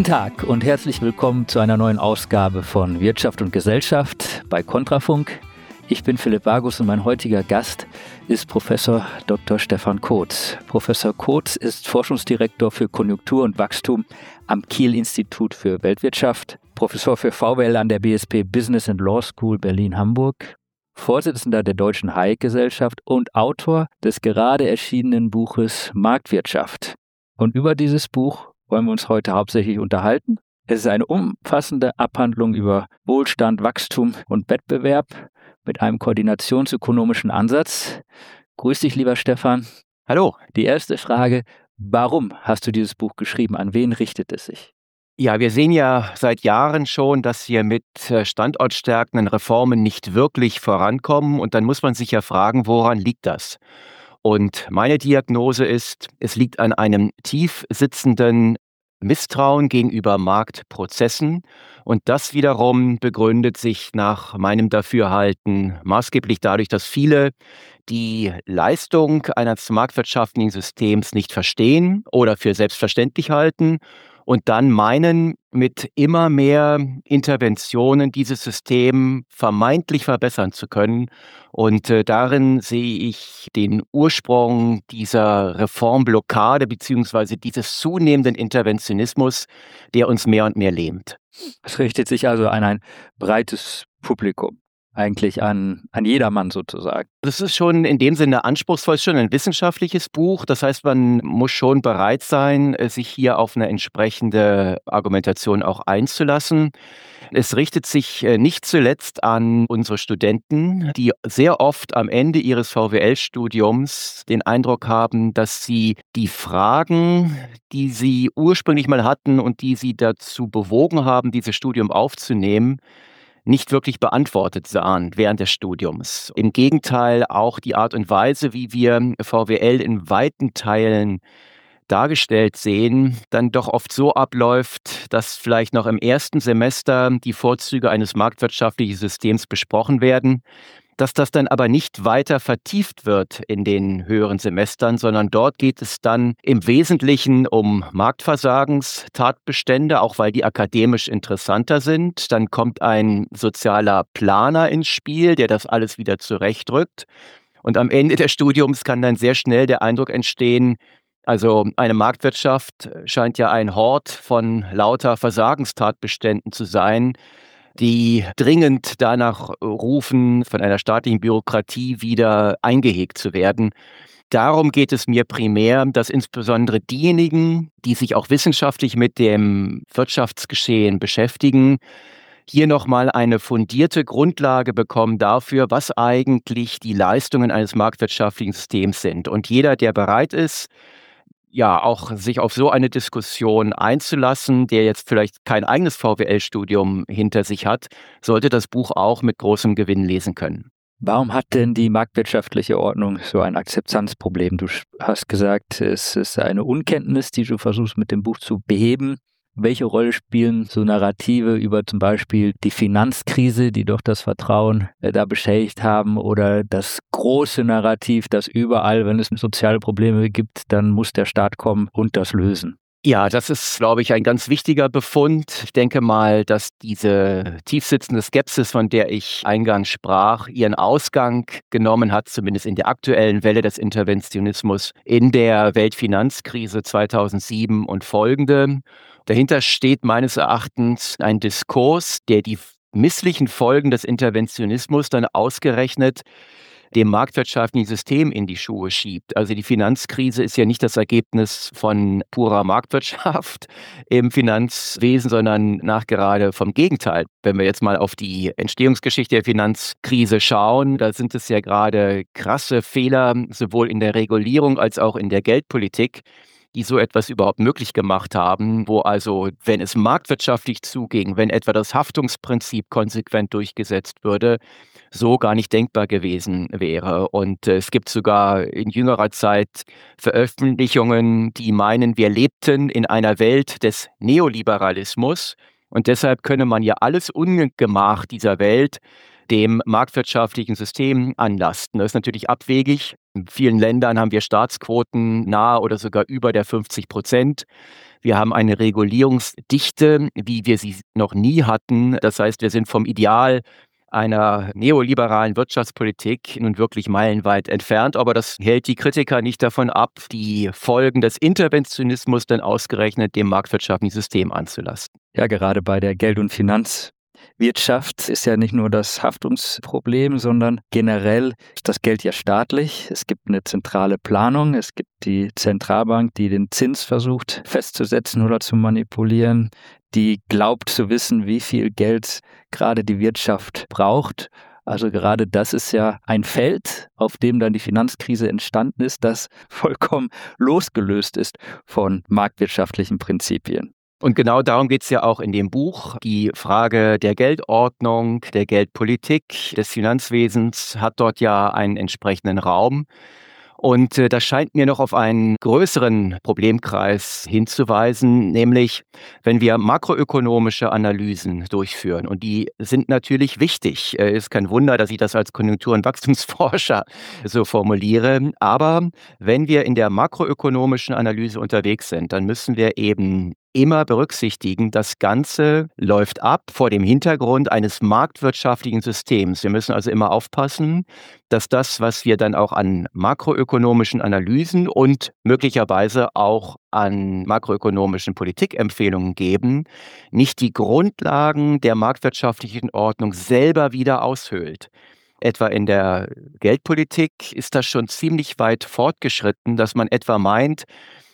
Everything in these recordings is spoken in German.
Guten Tag und herzlich willkommen zu einer neuen Ausgabe von Wirtschaft und Gesellschaft bei Kontrafunk. Ich bin Philipp Vargus und mein heutiger Gast ist Professor Dr. Stefan Kotz. Professor Kotz ist Forschungsdirektor für Konjunktur und Wachstum am Kiel-Institut für Weltwirtschaft, Professor für VWL an der BSP Business and Law School Berlin-Hamburg, Vorsitzender der Deutschen Hayek-Gesellschaft und Autor des gerade erschienenen Buches Marktwirtschaft. Und über dieses Buch wollen wir uns heute hauptsächlich unterhalten. Es ist eine umfassende Abhandlung über Wohlstand, Wachstum und Wettbewerb mit einem koordinationsökonomischen Ansatz. Grüß dich, lieber Stefan. Hallo. Die erste Frage: Warum hast du dieses Buch geschrieben? An wen richtet es sich? Ja, wir sehen ja seit Jahren schon, dass wir mit standortstärkenden Reformen nicht wirklich vorankommen. Und dann muss man sich ja fragen, woran liegt das? Und meine Diagnose ist, es liegt an einem tief sitzenden Misstrauen gegenüber Marktprozessen. Und das wiederum begründet sich nach meinem Dafürhalten maßgeblich dadurch, dass viele die Leistung eines marktwirtschaftlichen Systems nicht verstehen oder für selbstverständlich halten und dann meinen, mit immer mehr Interventionen dieses System vermeintlich verbessern zu können. Und darin sehe ich den Ursprung dieser Reformblockade beziehungsweise dieses zunehmenden Interventionismus, der uns mehr und mehr lähmt. Es richtet sich also an ein breites Publikum. Eigentlich an jedermann sozusagen. Das ist schon in dem Sinne anspruchsvoll, ist schon ein wissenschaftliches Buch. Das heißt, man muss schon bereit sein, sich hier auf eine entsprechende Argumentation auch einzulassen. Es richtet sich nicht zuletzt an unsere Studenten, die sehr oft am Ende ihres VWL-Studiums den Eindruck haben, dass sie die Fragen, die sie ursprünglich mal hatten und die sie dazu bewogen haben, dieses Studium aufzunehmen, nicht wirklich beantwortet sahen während des Studiums. Im Gegenteil, auch die Art und Weise, wie wir VWL in weiten Teilen dargestellt sehen, dann doch oft so abläuft, dass vielleicht noch im ersten Semester die Vorzüge eines marktwirtschaftlichen Systems besprochen werden, dass das dann aber nicht weiter vertieft wird in den höheren Semestern, sondern dort geht es dann im Wesentlichen um Marktversagenstatbestände, auch weil die akademisch interessanter sind. Dann kommt ein sozialer Planer ins Spiel, der das alles wieder zurechtrückt. Und am Ende des Studiums kann dann sehr schnell der Eindruck entstehen, also eine Marktwirtschaft scheint ja ein Hort von lauter Versagenstatbeständen zu sein, die dringend danach rufen, von einer staatlichen Bürokratie wieder eingehegt zu werden. Darum geht es mir primär, dass insbesondere diejenigen, die sich auch wissenschaftlich mit dem Wirtschaftsgeschehen beschäftigen, hier nochmal eine fundierte Grundlage bekommen dafür, was eigentlich die Leistungen eines marktwirtschaftlichen Systems sind. Und jeder, der bereit ist, ja, auch sich auf so eine Diskussion einzulassen, der jetzt vielleicht kein eigenes VWL-Studium hinter sich hat, sollte das Buch auch mit großem Gewinn lesen können. Warum hat denn die marktwirtschaftliche Ordnung so ein Akzeptanzproblem? Du hast gesagt, es ist eine Unkenntnis, die du versuchst mit dem Buch zu beheben. Welche Rolle spielen so Narrative über zum Beispiel die Finanzkrise, die doch das Vertrauen da beschädigt haben, oder das große Narrativ, dass überall, wenn es soziale Probleme gibt, dann muss der Staat kommen und das lösen? Ja, das ist, glaube ich, ein ganz wichtiger Befund. Ich denke mal, dass diese tiefsitzende Skepsis, von der ich eingangs sprach, ihren Ausgang genommen hat, zumindest in der aktuellen Welle des Interventionismus in der Weltfinanzkrise 2007 und folgende. Dahinter steht meines Erachtens ein Diskurs, der die misslichen Folgen des Interventionismus dann ausgerechnet dem marktwirtschaftlichen System in die Schuhe schiebt. Also die Finanzkrise ist ja nicht das Ergebnis von purer Marktwirtschaft im Finanzwesen, sondern nachgerade vom Gegenteil. Wenn wir jetzt mal auf die Entstehungsgeschichte der Finanzkrise schauen, da sind es ja gerade krasse Fehler, sowohl in der Regulierung als auch in der Geldpolitik, die so etwas überhaupt möglich gemacht haben, wo also, wenn es marktwirtschaftlich zuging, wenn etwa das Haftungsprinzip konsequent durchgesetzt würde, so gar nicht denkbar gewesen wäre. Und es gibt sogar in jüngerer Zeit Veröffentlichungen, die meinen, wir lebten in einer Welt des Neoliberalismus und deshalb könne man ja alles Ungemach dieser Welt dem marktwirtschaftlichen System anlasten. Das ist natürlich abwegig. In vielen Ländern haben wir Staatsquoten nahe oder sogar über der 50%. Wir haben eine Regulierungsdichte, wie wir sie noch nie hatten. Das heißt, wir sind vom Ideal einer neoliberalen Wirtschaftspolitik nun wirklich meilenweit entfernt. Aber das hält die Kritiker nicht davon ab, die Folgen des Interventionismus dann ausgerechnet dem marktwirtschaftlichen System anzulasten. Ja, gerade bei der Geld- und Finanzwirtschaft ist ja nicht nur das Haftungsproblem, sondern generell ist das Geld ja staatlich. Es gibt eine zentrale Planung. Es gibt die Zentralbank, die den Zins versucht festzusetzen oder zu manipulieren, die glaubt zu wissen, wie viel Geld gerade die Wirtschaft braucht. Also gerade das ist ja ein Feld, auf dem dann die Finanzkrise entstanden ist, das vollkommen losgelöst ist von marktwirtschaftlichen Prinzipien. Und genau darum geht es ja auch in dem Buch. Die Frage der Geldordnung, der Geldpolitik, des Finanzwesens hat dort ja einen entsprechenden Raum. Und das scheint mir noch auf einen größeren Problemkreis hinzuweisen, nämlich wenn wir makroökonomische Analysen durchführen. Und die sind natürlich wichtig. Ist kein Wunder, dass ich das als Konjunktur- und Wachstumsforscher so formuliere. Aber wenn wir in der makroökonomischen Analyse unterwegs sind, dann müssen wir eben immer berücksichtigen, das Ganze läuft ab vor dem Hintergrund eines marktwirtschaftlichen Systems. Wir müssen also immer aufpassen, dass das, was wir dann auch an makroökonomischen Analysen und möglicherweise auch an makroökonomischen Politikempfehlungen geben, nicht die Grundlagen der marktwirtschaftlichen Ordnung selber wieder aushöhlt. Etwa in der Geldpolitik ist das schon ziemlich weit fortgeschritten, dass man etwa meint,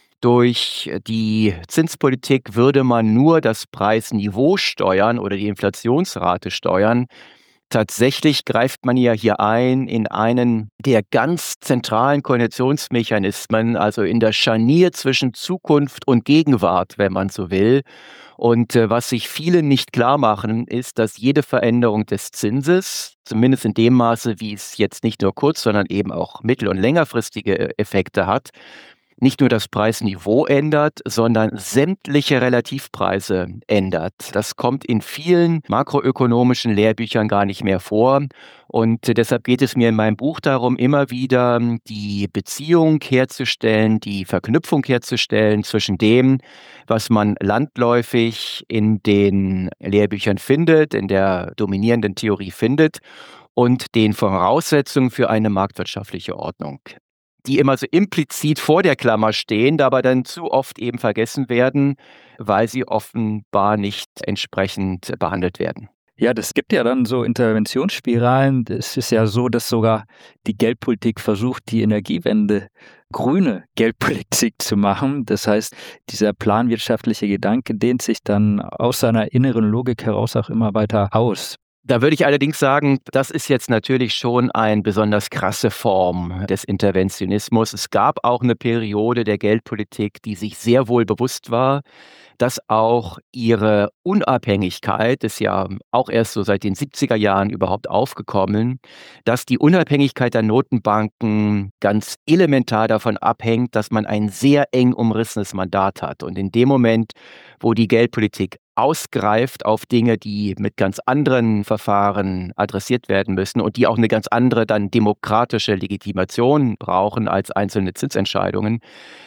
durch die Zinspolitik würde man nur das Preisniveau steuern oder die Inflationsrate steuern. Tatsächlich greift man ja hier ein in einen der ganz zentralen Koordinationsmechanismen, also in das Scharnier zwischen Zukunft und Gegenwart, wenn man so will. Und was sich viele nicht klar machen, ist, dass jede Veränderung des Zinses, zumindest in dem Maße, wie es jetzt nicht nur kurz, sondern eben auch mittel- und längerfristige Effekte hat, nicht nur das Preisniveau ändert, sondern sämtliche Relativpreise ändert. Das kommt in vielen makroökonomischen Lehrbüchern gar nicht mehr vor. Und deshalb geht es mir in meinem Buch darum, immer wieder die Beziehung herzustellen, die Verknüpfung herzustellen zwischen dem, was man landläufig in den Lehrbüchern findet, in der dominierenden Theorie findet, und den Voraussetzungen für eine marktwirtschaftliche Ordnung, die immer so implizit vor der Klammer stehen, dabei dann zu oft eben vergessen werden, weil sie offenbar nicht entsprechend behandelt werden. Ja, das gibt ja dann so Interventionsspiralen. Es ist ja so, dass sogar die Geldpolitik versucht, die Energiewende grüne Geldpolitik zu machen. Das heißt, dieser planwirtschaftliche Gedanke dehnt sich dann aus seiner inneren Logik heraus auch immer weiter aus. Da würde ich allerdings sagen, das ist jetzt natürlich schon eine besonders krasse Form des Interventionismus. Es gab auch eine Periode der Geldpolitik, die sich sehr wohl bewusst war, dass auch ihre Unabhängigkeit, ist ja auch erst so seit den 70er Jahren überhaupt aufgekommen, dass die Unabhängigkeit der Notenbanken ganz elementar davon abhängt, dass man ein sehr eng umrissenes Mandat hat. Und in dem Moment, wo die Geldpolitik ausgreift auf Dinge, die mit ganz anderen Verfahren adressiert werden müssen und die auch eine ganz andere dann demokratische Legitimation brauchen als einzelne Zinsentscheidungen.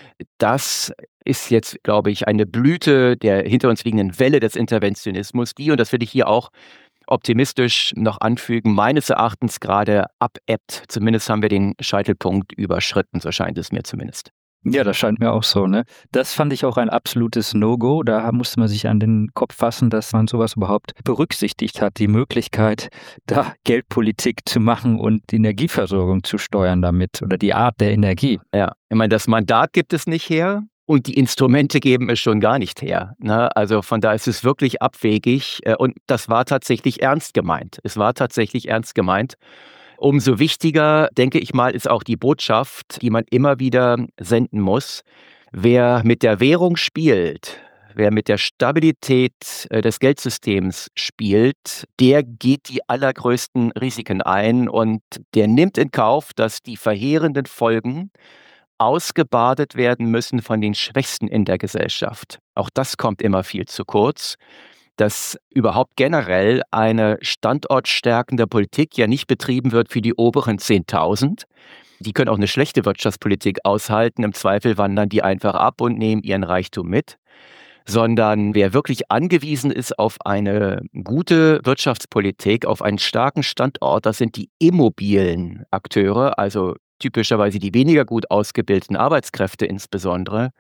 Das ist jetzt, glaube ich, eine Blüte der hinter uns liegenden Welle des Interventionismus, die, und das will ich hier auch optimistisch noch anfügen, meines Erachtens gerade abebbt. Zumindest haben wir den Scheitelpunkt überschritten, so scheint es mir zumindest. Ja, das scheint mir auch so, ne? Das fand ich auch ein absolutes No-Go. Da musste man sich an den Kopf fassen, dass man sowas überhaupt berücksichtigt hat, die Möglichkeit, da Geldpolitik zu machen und die Energieversorgung zu steuern damit oder die Art der Energie. Ja, ich meine, das Mandat gibt es nicht her und die Instrumente geben es schon gar nicht her, ne? Also von da ist es wirklich abwegig und das war tatsächlich ernst gemeint. Es war tatsächlich ernst gemeint. Umso wichtiger, denke ich mal, ist auch die Botschaft, die man immer wieder senden muss. Wer mit der Währung spielt, wer mit der Stabilität des Geldsystems spielt, der geht die allergrößten Risiken ein und der nimmt in Kauf, dass die verheerenden Folgen ausgebadet werden müssen von den Schwächsten in der Gesellschaft. Auch das kommt immer viel zu kurz. dass überhaupt generell eine standortstärkende Politik ja nicht betrieben wird für die oberen 10.000. Die können auch eine schlechte Wirtschaftspolitik aushalten. Im Zweifel wandern die einfach ab und nehmen ihren Reichtum mit. Sondern wer wirklich angewiesen ist auf eine gute Wirtschaftspolitik, auf einen starken Standort, das sind die immobilen Akteure, also typischerweise die weniger gut ausgebildeten Arbeitskräfte insbesondere.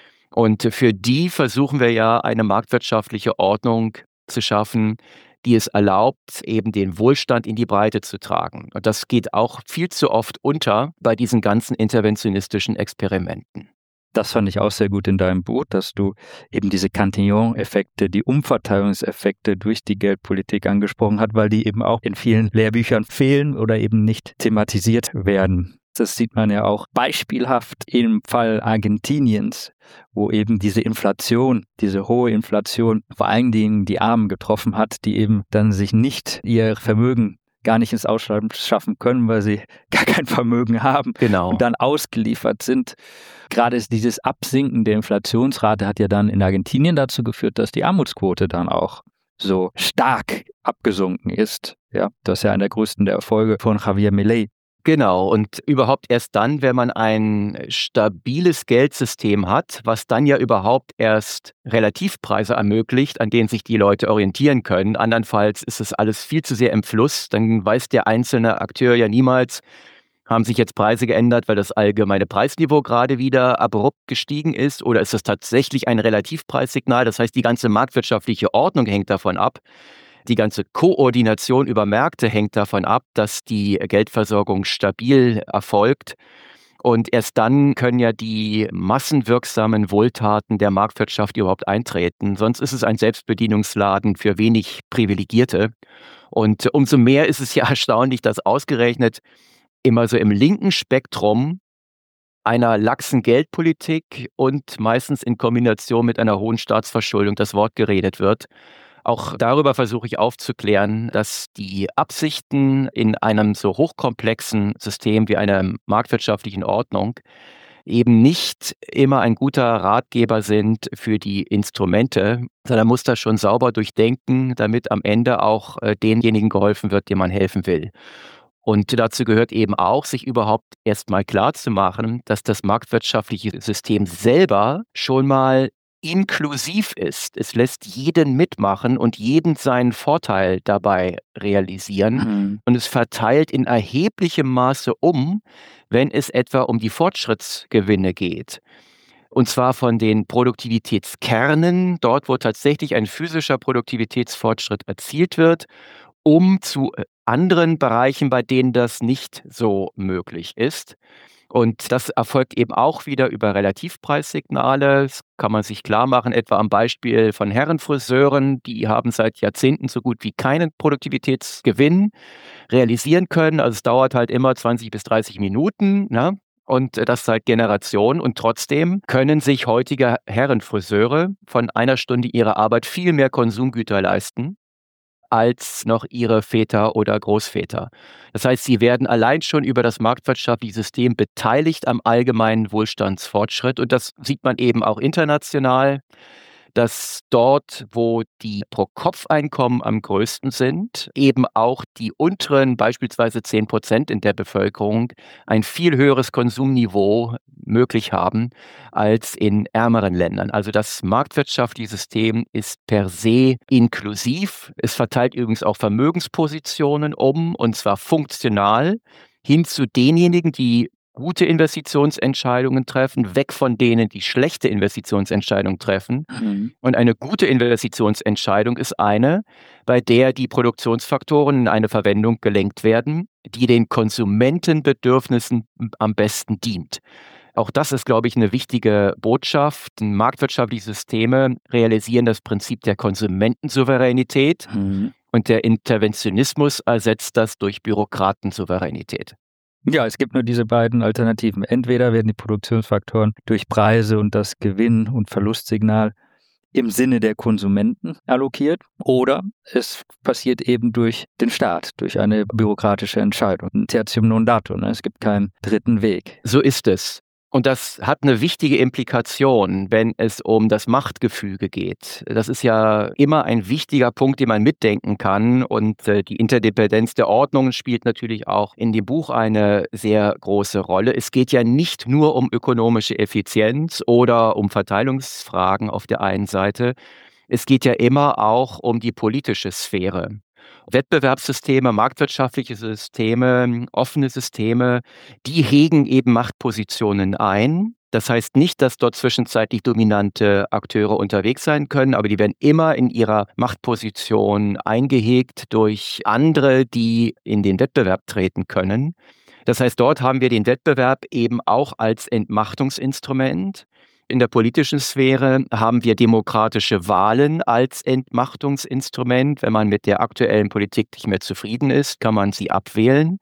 Und für die versuchen wir ja eine marktwirtschaftliche Ordnung zu schaffen, die es erlaubt, eben den Wohlstand in die Breite zu tragen. Und das geht auch viel zu oft unter bei diesen ganzen interventionistischen Experimenten. Das fand ich auch sehr gut in deinem Buch, dass du eben diese Cantillon-Effekte, die Umverteilungseffekte durch die Geldpolitik angesprochen hast, weil die eben auch in vielen Lehrbüchern fehlen oder eben nicht thematisiert werden. Das sieht man ja auch beispielhaft im Fall Argentiniens, wo eben diese Inflation, diese hohe Inflation vor allen Dingen die Armen getroffen hat, die eben dann sich nicht ihr Vermögen gar nicht ins Ausschreiben schaffen können, weil sie gar kein Vermögen haben und dann ausgeliefert sind. Gerade dieses Absinken der Inflationsrate hat ja dann in Argentinien dazu geführt, dass die Armutsquote dann auch so stark abgesunken ist. Ja, das ist ja einer der größten Erfolge von Javier Milei. Genau, und überhaupt erst dann, wenn man ein stabiles Geldsystem hat, was dann ja überhaupt erst Relativpreise ermöglicht, an denen sich die Leute orientieren können. Andernfalls ist es alles viel zu sehr im Fluss. Dann weiß der einzelne Akteur ja niemals, haben sich jetzt Preise geändert, weil das allgemeine Preisniveau gerade wieder abrupt gestiegen ist, oder ist es tatsächlich ein Relativpreissignal? Das heißt, die ganze marktwirtschaftliche Ordnung hängt davon ab. Die ganze Koordination über Märkte hängt davon ab, dass die Geldversorgung stabil erfolgt. Und erst dann können ja die massenwirksamen Wohltaten der Marktwirtschaft überhaupt eintreten. Sonst ist es ein Selbstbedienungsladen für wenig Privilegierte. Und umso mehr ist es ja erstaunlich, dass ausgerechnet immer so im linken Spektrum einer laxen Geldpolitik und meistens in Kombination mit einer hohen Staatsverschuldung das Wort geredet wird. Auch darüber versuche ich aufzuklären, dass die Absichten in einem so hochkomplexen System wie einer marktwirtschaftlichen Ordnung eben nicht immer ein guter Ratgeber sind für die Instrumente, sondern muss das schon sauber durchdenken, damit am Ende auch denjenigen geholfen wird, dem man helfen will. Und dazu gehört eben auch, sich überhaupt erstmal klarzumachen, dass das marktwirtschaftliche System selber schon mal inklusiv ist. Es lässt jeden mitmachen und jeden seinen Vorteil dabei realisieren. Und es verteilt in erheblichem Maße wenn es etwa um die Fortschrittsgewinne geht. Und zwar von den Produktivitätskernen, dort wo tatsächlich ein physischer Produktivitätsfortschritt erzielt wird, zu anderen Bereichen, bei denen das nicht so möglich ist. Und das erfolgt eben auch wieder über Relativpreissignale. Das kann man sich klar machen, etwa am Beispiel von Herrenfriseuren. Die haben seit Jahrzehnten so gut wie keinen Produktivitätsgewinn realisieren können. Also es dauert halt immer 20 bis 30 Minuten, ne? Und das seit Generationen. Und trotzdem können sich heutige Herrenfriseure von einer Stunde ihrer Arbeit viel mehr Konsumgüter leisten als noch ihre Väter oder Großväter. Das heißt, sie werden allein schon über das marktwirtschaftliche System beteiligt am allgemeinen Wohlstandsfortschritt. Und das sieht man eben auch international, dass dort, wo die Pro-Kopf-Einkommen am größten sind, eben auch die unteren, beispielsweise 10% in der Bevölkerung, ein viel höheres Konsumniveau möglich haben als in ärmeren Ländern. Also das marktwirtschaftliche System ist per se inklusiv. Es verteilt übrigens auch Vermögenspositionen und zwar funktional hin zu denjenigen, die gute Investitionsentscheidungen treffen, weg von denen, die schlechte Investitionsentscheidungen treffen. Und eine gute Investitionsentscheidung ist eine, bei der die Produktionsfaktoren in eine Verwendung gelenkt werden, die den Konsumentenbedürfnissen am besten dient. Auch das ist, glaube ich, eine wichtige Botschaft. Marktwirtschaftliche Systeme realisieren das Prinzip der Konsumentensouveränität und der Interventionismus ersetzt das durch Bürokratensouveränität. Ja, es gibt nur diese beiden Alternativen. Entweder werden die Produktionsfaktoren durch Preise und das Gewinn- und Verlustsignal im Sinne der Konsumenten allokiert, oder es passiert eben durch den Staat, durch eine bürokratische Entscheidung. Ein Tertium non datur, ne? Es gibt keinen dritten Weg. So ist es. Und das hat eine wichtige Implikation, wenn es um das Machtgefüge geht. Das ist ja immer ein wichtiger Punkt, den man mitdenken kann. Und die Interdependenz der Ordnungen spielt natürlich auch in dem Buch eine sehr große Rolle. Es geht ja nicht nur um ökonomische Effizienz oder um Verteilungsfragen auf der einen Seite. Es geht ja immer auch um die politische Sphäre. Wettbewerbssysteme, marktwirtschaftliche Systeme, offene Systeme, die hegen eben Machtpositionen ein. Das heißt nicht, dass dort zwischenzeitlich dominante Akteure unterwegs sein können, aber die werden immer in ihrer Machtposition eingehegt durch andere, die in den Wettbewerb treten können. Das heißt, dort haben wir den Wettbewerb eben auch als Entmachtungsinstrument. In der politischen Sphäre haben wir demokratische Wahlen als Entmachtungsinstrument. Wenn man mit der aktuellen Politik nicht mehr zufrieden ist, kann man sie abwählen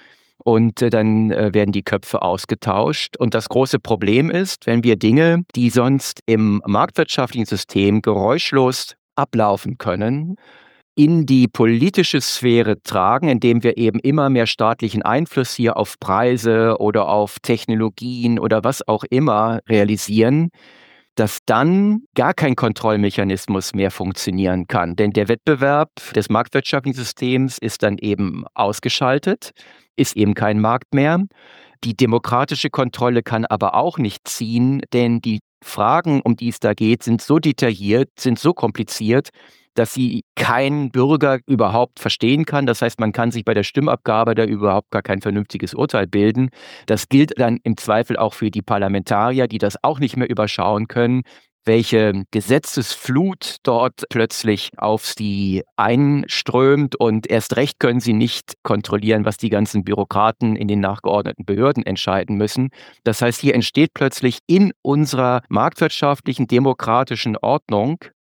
und dann werden die Köpfe ausgetauscht. Und das große Problem ist, wenn wir Dinge, die sonst im marktwirtschaftlichen System geräuschlos ablaufen können, in die politische Sphäre tragen, indem wir eben immer mehr staatlichen Einfluss hier auf Preise oder auf Technologien oder was auch immer realisieren, dass dann gar kein Kontrollmechanismus mehr funktionieren kann. Denn der Wettbewerb des marktwirtschaftlichen Systems ist dann eben ausgeschaltet, ist eben kein Markt mehr. Die demokratische Kontrolle kann aber auch nicht ziehen, denn die Fragen, um die es da geht, sind so detailliert, sind so kompliziert, dass sie kein Bürger überhaupt verstehen kann. Das heißt, man kann sich bei der Stimmabgabe da überhaupt gar kein vernünftiges Urteil bilden. Das gilt dann im Zweifel auch für die Parlamentarier, die das auch nicht mehr überschauen können, welche Gesetzesflut dort plötzlich auf sie einströmt. Und erst recht können sie nicht kontrollieren, was die ganzen Bürokraten in den nachgeordneten Behörden entscheiden müssen. Das heißt, hier entsteht plötzlich in unserer marktwirtschaftlichen, demokratischen Ordnung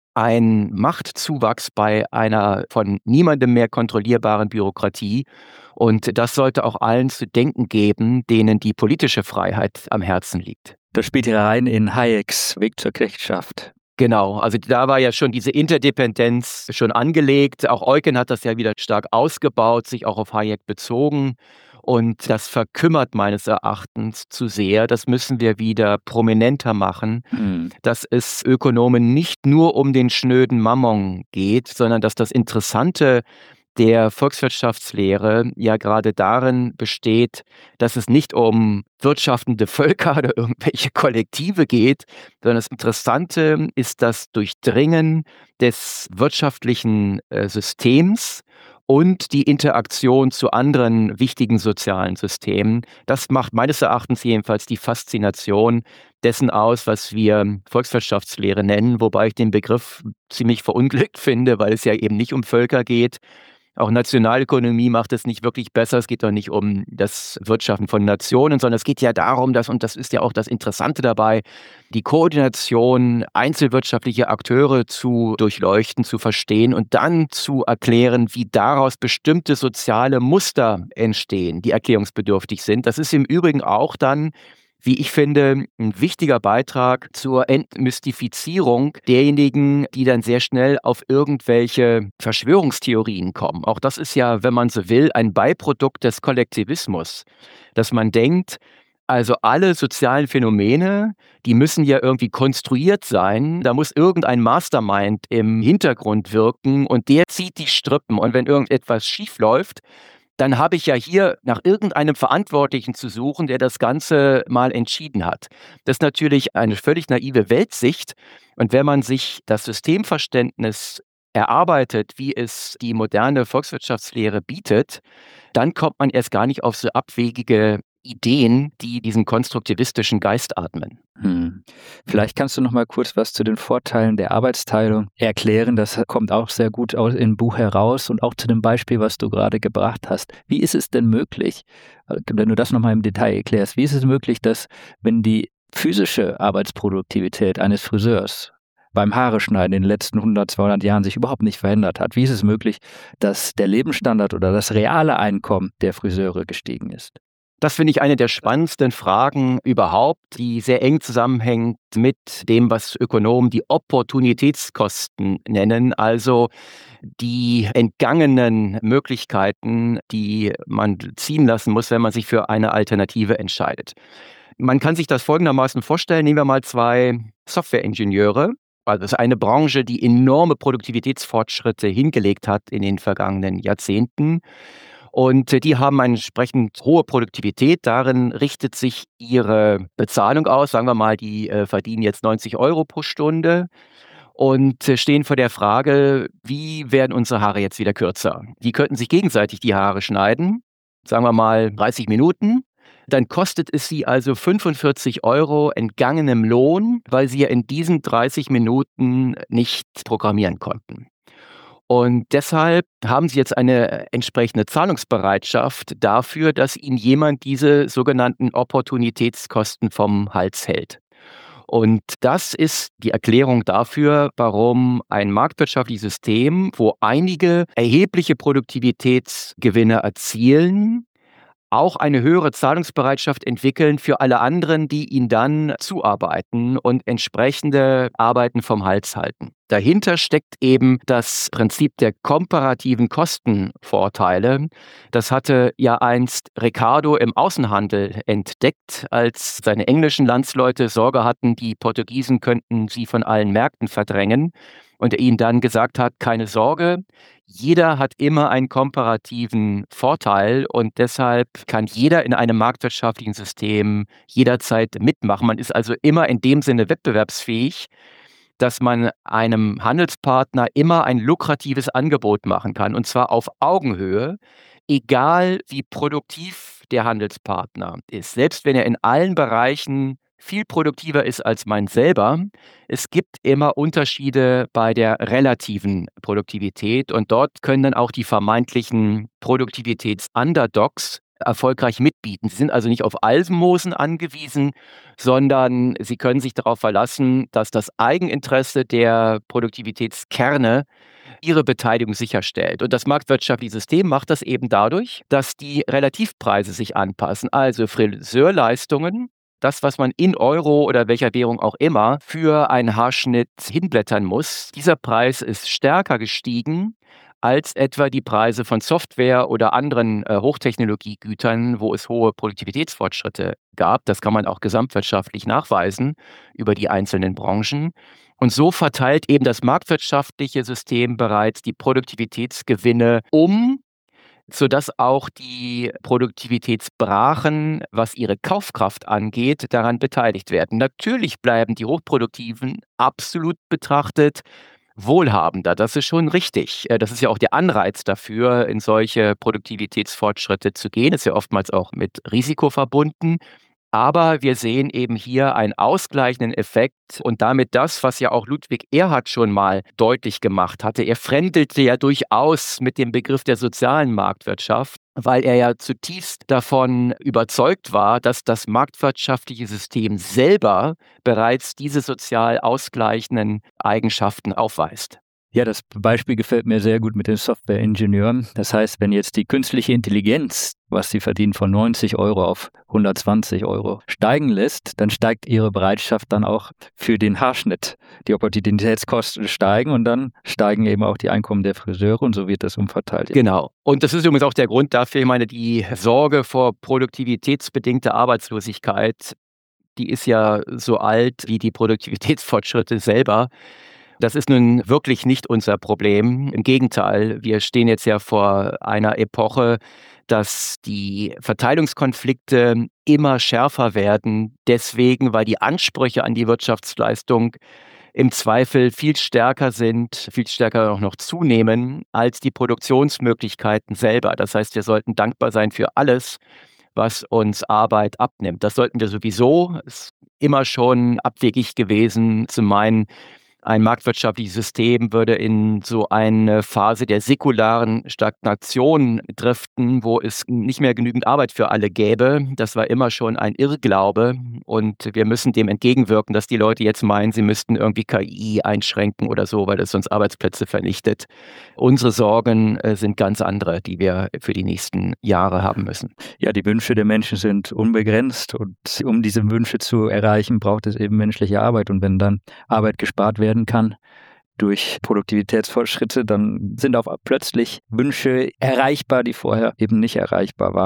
ein Machtzuwachs bei einer von niemandem mehr kontrollierbaren Bürokratie. Und das sollte auch allen zu denken geben, denen die politische Freiheit am Herzen liegt. Das spielt hier rein in Hayeks Weg zur Knechtschaft. Genau, also da war ja schon diese Interdependenz schon angelegt. Auch Eucken hat das ja wieder stark ausgebaut, sich auch auf Hayek bezogen. Und das verkümmert meines Erachtens zu sehr. Das müssen wir wieder prominenter machen, dass es Ökonomen nicht nur um den schnöden Mammon geht, sondern dass das Interessante der Volkswirtschaftslehre ja gerade darin besteht, dass es nicht um wirtschaftende Völker oder irgendwelche Kollektive geht, sondern das Interessante ist das Durchdringen des wirtschaftlichen Systems und die Interaktion zu anderen wichtigen sozialen Systemen. Das macht meines Erachtens jedenfalls die Faszination dessen aus, was wir Volkswirtschaftslehre nennen, wobei ich den Begriff ziemlich verunglückt finde, weil es ja eben nicht um Völker geht. Auch Nationalökonomie macht es nicht wirklich besser. Es geht doch nicht um das Wirtschaften von Nationen, sondern es geht ja darum, und das ist ja auch das Interessante dabei, die Koordination einzelwirtschaftlicher Akteure zu durchleuchten, zu verstehen und dann zu erklären, wie daraus bestimmte soziale Muster entstehen, die erklärungsbedürftig sind. Das ist im Übrigen auch dann, wie ich finde, ein wichtiger Beitrag zur Entmystifizierung derjenigen, die dann sehr schnell auf irgendwelche Verschwörungstheorien kommen. Auch das ist ja, wenn man so will, ein Beiprodukt des Kollektivismus, dass man denkt, also alle sozialen Phänomene, die müssen ja irgendwie konstruiert sein. Da muss irgendein Mastermind im Hintergrund wirken und der zieht die Strippen. Und wenn irgendetwas schief läuft, dann habe ich ja hier nach irgendeinem Verantwortlichen zu suchen, der das Ganze mal entschieden hat. Das ist natürlich eine völlig naive Weltsicht. Und wenn man sich das Systemverständnis erarbeitet, wie es die moderne Volkswirtschaftslehre bietet, dann kommt man erst gar nicht auf so abwegige Ideen, die diesen konstruktivistischen Geist atmen. Vielleicht kannst du noch mal kurz was zu den Vorteilen der Arbeitsteilung erklären. Das kommt auch sehr gut im Buch heraus und auch zu dem Beispiel, was du gerade gebracht hast. Wie ist es denn möglich, wenn du das noch mal im Detail erklärst, wie ist es möglich, dass wenn die physische Arbeitsproduktivität eines Friseurs beim Haare schneiden in den letzten 100, 200 Jahren sich überhaupt nicht verändert hat, wie ist es möglich, dass der Lebensstandard oder das reale Einkommen der Friseure gestiegen ist? Das finde ich eine der spannendsten Fragen überhaupt, die sehr eng zusammenhängt mit dem, was Ökonomen die Opportunitätskosten nennen, also die entgangenen Möglichkeiten, die man ziehen lassen muss, wenn man sich für eine Alternative entscheidet. Man kann sich das folgendermaßen vorstellen. Nehmen wir mal 2 Software-Ingenieure. Also das ist eine Branche, die enorme Produktivitätsfortschritte hingelegt hat in den vergangenen Jahrzehnten. Und die haben eine entsprechend hohe Produktivität. Darin richtet sich ihre Bezahlung aus. Sagen wir mal, die verdienen jetzt 90 Euro pro Stunde und stehen vor der Frage, wie werden unsere Haare jetzt wieder kürzer? Die könnten sich gegenseitig die Haare schneiden, sagen wir mal 30 Minuten. Dann kostet es sie also 45 Euro entgangenem Lohn, weil sie ja in diesen 30 Minuten nicht programmieren konnten. Und deshalb haben sie jetzt eine entsprechende Zahlungsbereitschaft dafür, dass ihnen jemand diese sogenannten Opportunitätskosten vom Hals hält. Und das ist die Erklärung dafür, warum ein marktwirtschaftliches System, wo einige erhebliche Produktivitätsgewinne erzielen, auch eine höhere Zahlungsbereitschaft entwickeln für alle anderen, die ihnen dann zuarbeiten und entsprechende Arbeiten vom Hals halten. Dahinter steckt eben das Prinzip der komparativen Kostenvorteile. Das hatte ja einst Ricardo im Außenhandel entdeckt, als seine englischen Landsleute Sorge hatten, die Portugiesen könnten sie von allen Märkten verdrängen. Und er ihnen dann gesagt hat, keine Sorge, jeder hat immer einen komparativen Vorteil und deshalb kann jeder in einem marktwirtschaftlichen System jederzeit mitmachen. Man ist also immer in dem Sinne wettbewerbsfähig, dass man einem Handelspartner immer ein lukratives Angebot machen kann, und zwar auf Augenhöhe, egal wie produktiv der Handelspartner ist. Selbst wenn er in allen Bereichen viel produktiver ist als mein selber, es gibt immer Unterschiede bei der relativen Produktivität und dort können dann auch die vermeintlichen Produktivitäts-Underdogs erfolgreich mitbieten. Sie sind also nicht auf Almosen angewiesen, sondern sie können sich darauf verlassen, dass das Eigeninteresse der Produktivitätskerne ihre Beteiligung sicherstellt. Und das marktwirtschaftliche System macht das eben dadurch, dass die Relativpreise sich anpassen. Also Friseurleistungen, das, was man in Euro oder welcher Währung auch immer für einen Haarschnitt hinblättern muss, dieser Preis ist stärker gestiegen als etwa die Preise von Software oder anderen Hochtechnologiegütern, wo es hohe Produktivitätsfortschritte gab. Das kann man auch gesamtwirtschaftlich nachweisen über die einzelnen Branchen. Und so verteilt eben das marktwirtschaftliche System bereits die Produktivitätsgewinne sodass auch die Produktivitätsbrachen, was ihre Kaufkraft angeht, daran beteiligt werden. Natürlich bleiben die Hochproduktiven absolut betrachtet wohlhabender. Das ist schon richtig. Das ist ja auch der Anreiz dafür, in solche Produktivitätsfortschritte zu gehen. Ist ja oftmals auch mit Risiko verbunden. Aber wir sehen eben hier einen ausgleichenden Effekt und damit das, was ja auch Ludwig Erhard schon mal deutlich gemacht hatte. Er fremdelte ja durchaus mit dem Begriff der sozialen Marktwirtschaft, weil er ja zutiefst davon überzeugt war, dass das marktwirtschaftliche System selber bereits diese sozial ausgleichenden Eigenschaften aufweist. Ja, das Beispiel gefällt mir sehr gut mit den Software-Ingenieuren. Das heißt, wenn jetzt die künstliche Intelligenz, was sie verdienen, von 90 Euro auf 120 Euro steigen lässt, dann steigt ihre Bereitschaft dann auch für den Haarschnitt. Die Opportunitätskosten steigen und dann steigen eben auch die Einkommen der Friseure und so wird das umverteilt. Genau. Und das ist übrigens auch der Grund dafür, ich meine, die Sorge vor produktivitätsbedingter Arbeitslosigkeit, die ist ja so alt wie die Produktivitätsfortschritte selber. Das ist nun wirklich nicht unser Problem. Im Gegenteil, wir stehen jetzt ja vor einer Epoche, dass die Verteilungskonflikte immer schärfer werden. Deswegen, weil die Ansprüche an die Wirtschaftsleistung im Zweifel viel stärker sind, viel stärker auch noch zunehmen als die Produktionsmöglichkeiten selber. Das heißt, wir sollten dankbar sein für alles, was uns Arbeit abnimmt. Das sollten wir sowieso. Es ist immer schon abwegig gewesen, zu meinen, ein marktwirtschaftliches System würde in so eine Phase der säkularen Stagnation driften, wo es nicht mehr genügend Arbeit für alle gäbe. Das war immer schon ein Irrglaube und wir müssen dem entgegenwirken, dass die Leute jetzt meinen, sie müssten irgendwie KI einschränken oder so, weil es sonst Arbeitsplätze vernichtet. Unsere Sorgen sind ganz andere, die wir für die nächsten Jahre haben müssen. Ja, die Wünsche der Menschen sind unbegrenzt und um diese Wünsche zu erreichen, braucht es eben menschliche Arbeit und wenn dann Arbeit gespart werden kann durch Produktivitätsfortschritte, dann sind auch plötzlich Wünsche erreichbar, die vorher eben nicht erreichbar waren.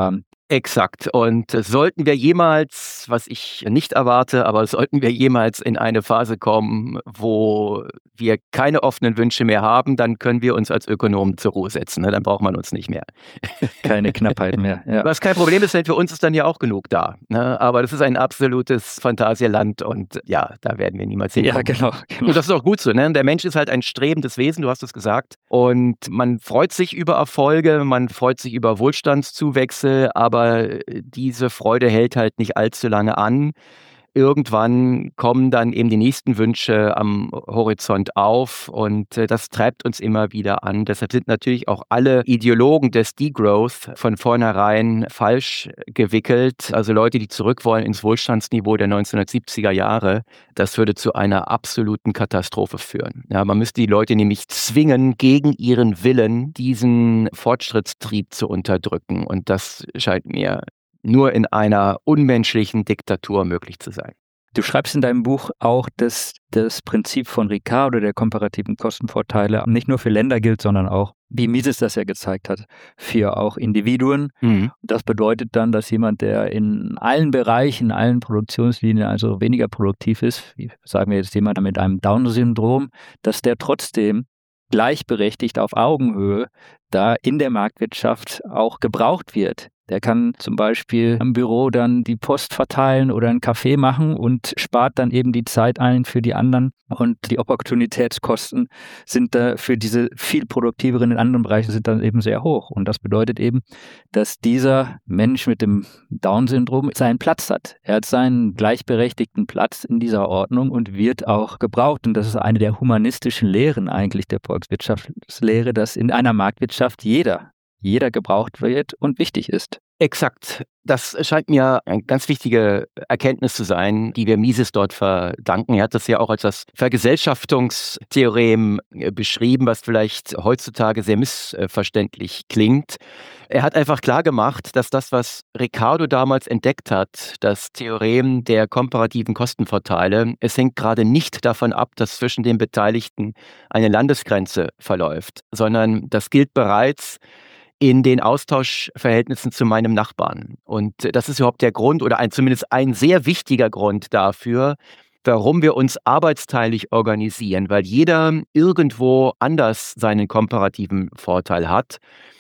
Exakt. Und sollten wir jemals, was ich nicht erwarte, aber sollten wir jemals in eine Phase kommen, wo wir keine offenen Wünsche mehr haben, dann können wir uns als Ökonomen zur Ruhe setzen. Ne? Dann braucht man uns nicht mehr. Keine Knappheit mehr. Ja. Was kein Problem ist, denn für uns ist dann ja auch genug da. Ne? Aber das ist ein absolutes Phantasialand und ja, da werden wir niemals hinkommen. Ja, genau. Und das ist auch gut so. Ne? Der Mensch ist halt ein strebendes Wesen, du hast es gesagt. Und man freut sich über Erfolge, man freut sich über Wohlstandszuwächse, aber diese Freude hält halt nicht allzu lange an. Irgendwann kommen dann eben die nächsten Wünsche am Horizont auf und das treibt uns immer wieder an. Deshalb sind natürlich auch alle Ideologen des Degrowth von vornherein falsch gewickelt. Also Leute, die zurück wollen ins Wohlstandsniveau der 1970er Jahre, das würde zu einer absoluten Katastrophe führen. Ja, man müsste die Leute nämlich zwingen, gegen ihren Willen diesen Fortschrittstrieb zu unterdrücken. Und das scheint mir nur in einer unmenschlichen Diktatur möglich zu sein. Du schreibst in deinem Buch auch, dass das Prinzip von Ricardo, der komparativen Kostenvorteile, nicht nur für Länder gilt, sondern auch, wie Mises das ja gezeigt hat, für auch Individuen. Das bedeutet dann, dass jemand, der in allen Bereichen, allen Produktionslinien also weniger produktiv ist, wie sagen wir jetzt jemand mit einem Down-Syndrom, dass der trotzdem gleichberechtigt auf Augenhöhe da in der Marktwirtschaft auch gebraucht wird. Der kann zum Beispiel im Büro dann die Post verteilen oder einen Kaffee machen und spart dann eben die Zeit ein für die anderen. Und die Opportunitätskosten sind da für diese viel produktiveren in anderen Bereichen sind dann eben sehr hoch. Und das bedeutet eben, dass dieser Mensch mit dem Down-Syndrom seinen Platz hat. Er hat seinen gleichberechtigten Platz in dieser Ordnung und wird auch gebraucht. Und das ist eine der humanistischen Lehren eigentlich der Volkswirtschaftslehre, dass in einer Marktwirtschaft jeder gebraucht wird und wichtig ist. Exakt. Das scheint mir eine ganz wichtige Erkenntnis zu sein, die wir Mises dort verdanken. Er hat das ja auch als das Vergesellschaftungstheorem beschrieben, was vielleicht heutzutage sehr missverständlich klingt. Er hat einfach klar gemacht, dass das, was Ricardo damals entdeckt hat, das Theorem der komparativen Kostenvorteile, es hängt gerade nicht davon ab, dass zwischen den Beteiligten eine Landesgrenze verläuft, sondern das gilt bereits in den Austauschverhältnissen zu meinem Nachbarn. Und das ist überhaupt der Grund oder zumindest ein sehr wichtiger Grund dafür, warum wir uns arbeitsteilig organisieren, weil jeder irgendwo anders seinen komparativen Vorteil hat.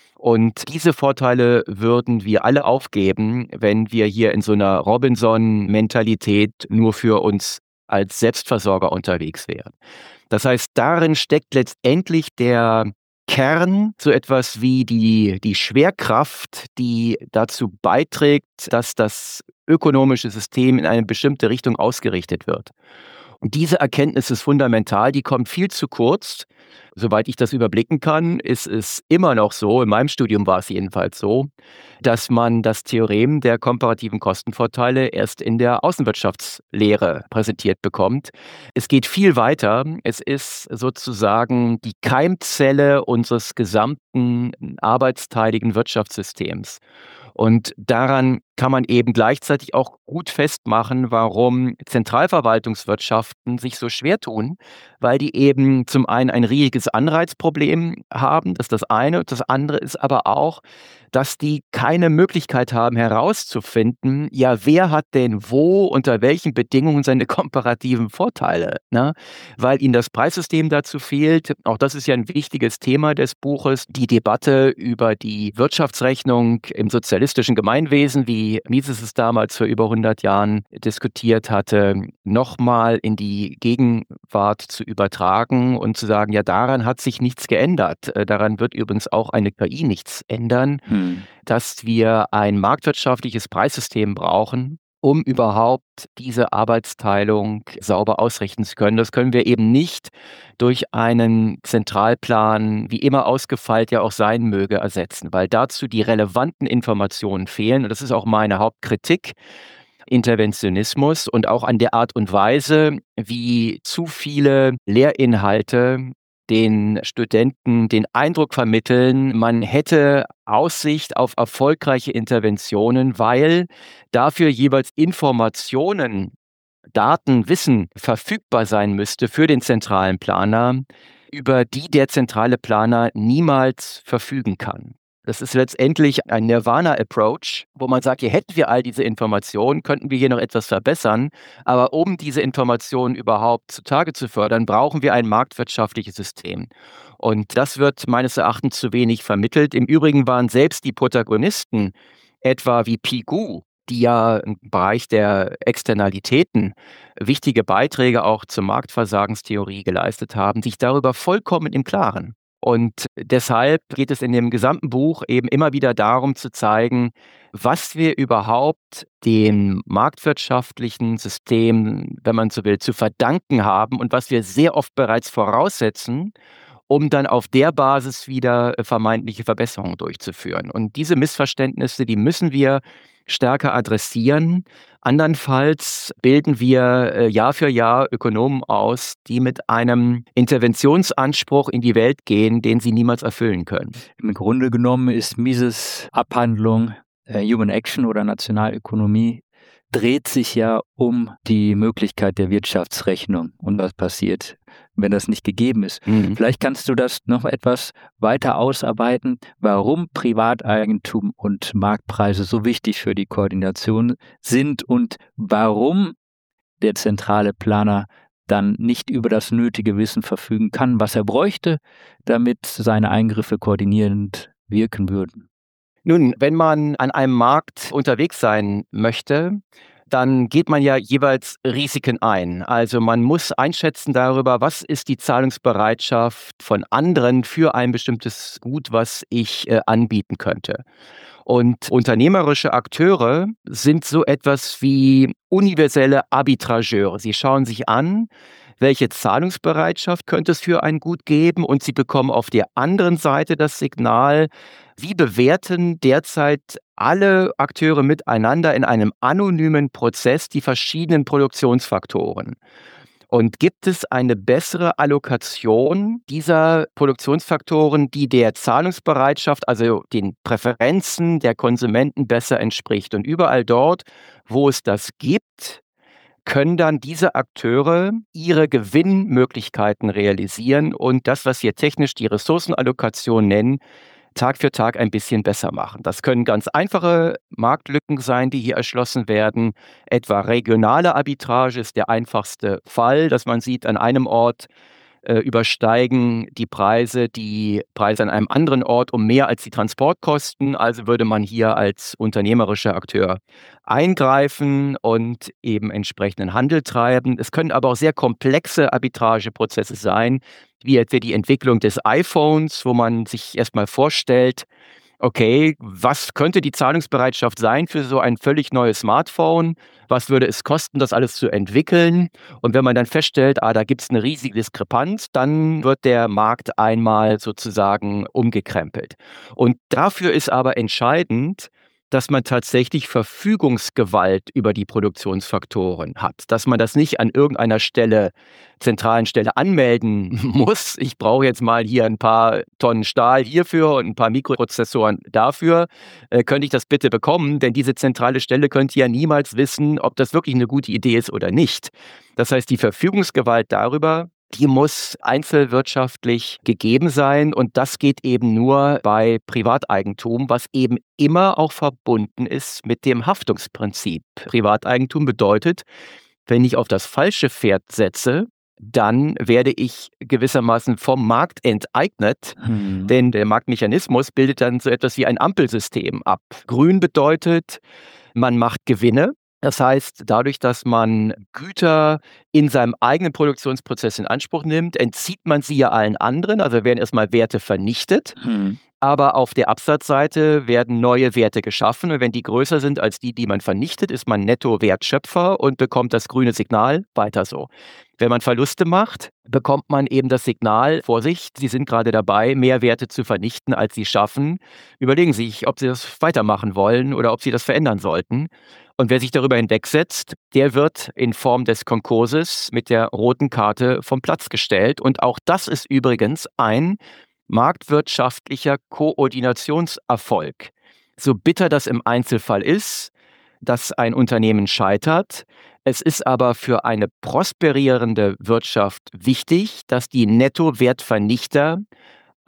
Und diese Vorteile würden wir alle aufgeben, wenn wir hier in so einer Robinson-Mentalität nur für uns als Selbstversorger unterwegs wären. Das heißt, darin steckt letztendlich der Kern, so etwas wie die Schwerkraft, die dazu beiträgt, dass das ökonomische System in eine bestimmte Richtung ausgerichtet wird. Und diese Erkenntnis ist fundamental, die kommt viel zu kurz. Soweit ich das überblicken kann, ist es immer noch so, in meinem Studium war es jedenfalls so, dass man das Theorem der komparativen Kostenvorteile erst in der Außenwirtschaftslehre präsentiert bekommt. Es geht viel weiter. Es ist sozusagen die Keimzelle unseres gesamten arbeitsteiligen Wirtschaftssystems. Und daran kann man eben gleichzeitig auch gut festmachen, warum Zentralverwaltungswirtschaften sich so schwer tun, weil die eben zum einen ein riesiges Anreizproblem haben, das ist das eine. Das andere ist aber auch, dass die keine Möglichkeit haben herauszufinden, ja, wer hat denn wo, unter welchen Bedingungen seine komparativen Vorteile, ne? Weil ihnen das Preissystem dazu fehlt. Auch das ist ja ein wichtiges Thema des Buches, die Debatte über die Wirtschaftsrechnung im sozialistischen Gemeinwesen, wie Mises es damals vor über 100 Jahren diskutiert hatte, nochmal in die Gegenwart zu übertragen und zu sagen, ja, daran hat sich nichts geändert. Daran wird übrigens auch eine KI nichts ändern, dass wir ein marktwirtschaftliches Preissystem brauchen, um überhaupt diese Arbeitsteilung sauber ausrichten zu können. Das können wir eben nicht durch einen Zentralplan, wie immer ausgefeilt er auch sein möge, ersetzen, weil dazu die relevanten Informationen fehlen. Und das ist auch meine Hauptkritik. Interventionismus und auch an der Art und Weise, wie zu viele Lehrinhalte den Studenten den Eindruck vermitteln, man hätte Aussicht auf erfolgreiche Interventionen, weil dafür jeweils Informationen, Daten, Wissen verfügbar sein müsste für den zentralen Planer, über die der zentrale Planer niemals verfügen kann. Das ist letztendlich ein Nirvana-Approach, wo man sagt, hier hätten wir all diese Informationen, könnten wir hier noch etwas verbessern. Aber um diese Informationen überhaupt zutage zu fördern, brauchen wir ein marktwirtschaftliches System. Und das wird meines Erachtens zu wenig vermittelt. Im Übrigen waren selbst die Protagonisten, etwa wie Pigou, die ja im Bereich der Externalitäten wichtige Beiträge auch zur Marktversagenstheorie geleistet haben, sich darüber vollkommen im Klaren. Und deshalb geht es in dem gesamten Buch eben immer wieder darum zu zeigen, was wir überhaupt dem marktwirtschaftlichen System, wenn man so will, zu verdanken haben und was wir sehr oft bereits voraussetzen, um dann auf der Basis wieder vermeintliche Verbesserungen durchzuführen. Und diese Missverständnisse, die müssen wir stärker adressieren. Andernfalls bilden wir Jahr für Jahr Ökonomen aus, die mit einem Interventionsanspruch in die Welt gehen, den sie niemals erfüllen können. Im Grunde genommen ist Mises Abhandlung Human Action oder Nationalökonomie dreht sich ja um die Möglichkeit der Wirtschaftsrechnung und was passiert, wenn das nicht gegeben ist. Vielleicht kannst du das noch etwas weiter ausarbeiten, warum Privateigentum und Marktpreise so wichtig für die Koordination sind und warum der zentrale Planer dann nicht über das nötige Wissen verfügen kann, was er bräuchte, damit seine Eingriffe koordinierend wirken würden. Nun, wenn man an einem Markt unterwegs sein möchte, dann geht man ja jeweils Risiken ein. Also man muss einschätzen darüber, was ist die Zahlungsbereitschaft von anderen für ein bestimmtes Gut, was ich anbieten könnte. Und unternehmerische Akteure sind so etwas wie universelle Arbitrageure. Sie schauen sich an, welche Zahlungsbereitschaft könnte es für ein Gut geben, und sie bekommen auf der anderen Seite das Signal, wie bewerten derzeit alle Akteure miteinander in einem anonymen Prozess die verschiedenen Produktionsfaktoren. Und gibt es eine bessere Allokation dieser Produktionsfaktoren, die der Zahlungsbereitschaft, also den Präferenzen der Konsumenten besser entspricht? Und überall dort, wo es das gibt, können dann diese Akteure ihre Gewinnmöglichkeiten realisieren und das, was wir technisch die Ressourcenallokation nennen, Tag für Tag ein bisschen besser machen. Das können ganz einfache Marktlücken sein, die hier erschlossen werden. Etwa regionale Arbitrage ist der einfachste Fall, dass man sieht, an einem Ort übersteigen die Preise an einem anderen Ort um mehr als die Transportkosten. Also würde man hier als unternehmerischer Akteur eingreifen und eben entsprechenden Handel treiben. Es können aber auch sehr komplexe Arbitrageprozesse sein, wie etwa die Entwicklung des iPhones, wo man sich erstmal vorstellt, okay, was könnte die Zahlungsbereitschaft sein für so ein völlig neues Smartphone? Was würde es kosten, das alles zu entwickeln? Und wenn man dann feststellt, da gibt es eine riesige Diskrepanz, dann wird der Markt einmal sozusagen umgekrempelt. Und dafür ist aber entscheidend, dass man tatsächlich Verfügungsgewalt über die Produktionsfaktoren hat. Dass man das nicht an irgendeiner zentralen Stelle anmelden muss. Ich brauche jetzt mal hier ein paar Tonnen Stahl hierfür und ein paar Mikroprozessoren dafür. Könnte ich das bitte bekommen? Denn diese zentrale Stelle könnte ja niemals wissen, ob das wirklich eine gute Idee ist oder nicht. Das heißt, die Verfügungsgewalt darüber, die muss einzelwirtschaftlich gegeben sein, und das geht eben nur bei Privateigentum, was eben immer auch verbunden ist mit dem Haftungsprinzip. Privateigentum bedeutet, wenn ich auf das falsche Pferd setze, dann werde ich gewissermaßen vom Markt enteignet, denn der Marktmechanismus bildet dann so etwas wie ein Ampelsystem ab. Grün bedeutet, man macht Gewinne. Das heißt, dadurch, dass man Güter in seinem eigenen Produktionsprozess in Anspruch nimmt, entzieht man sie ja allen anderen, also werden erstmal Werte vernichtet. Aber auf der Absatzseite werden neue Werte geschaffen, und wenn die größer sind als die man vernichtet, ist man Netto-Wertschöpfer und bekommt das grüne Signal, weiter so. Wenn man Verluste macht, bekommt man eben das Signal, Vorsicht, Sie sind gerade dabei, mehr Werte zu vernichten, als Sie schaffen. Überlegen Sie sich, ob Sie das weitermachen wollen oder ob Sie das verändern sollten. Und wer sich darüber hinwegsetzt, der wird in Form des Konkurses mit der roten Karte vom Platz gestellt. Und auch das ist übrigens ein marktwirtschaftlicher Koordinationserfolg. So bitter das im Einzelfall ist, dass ein Unternehmen scheitert, es ist aber für eine prosperierende Wirtschaft wichtig, dass die Nettowertvernichter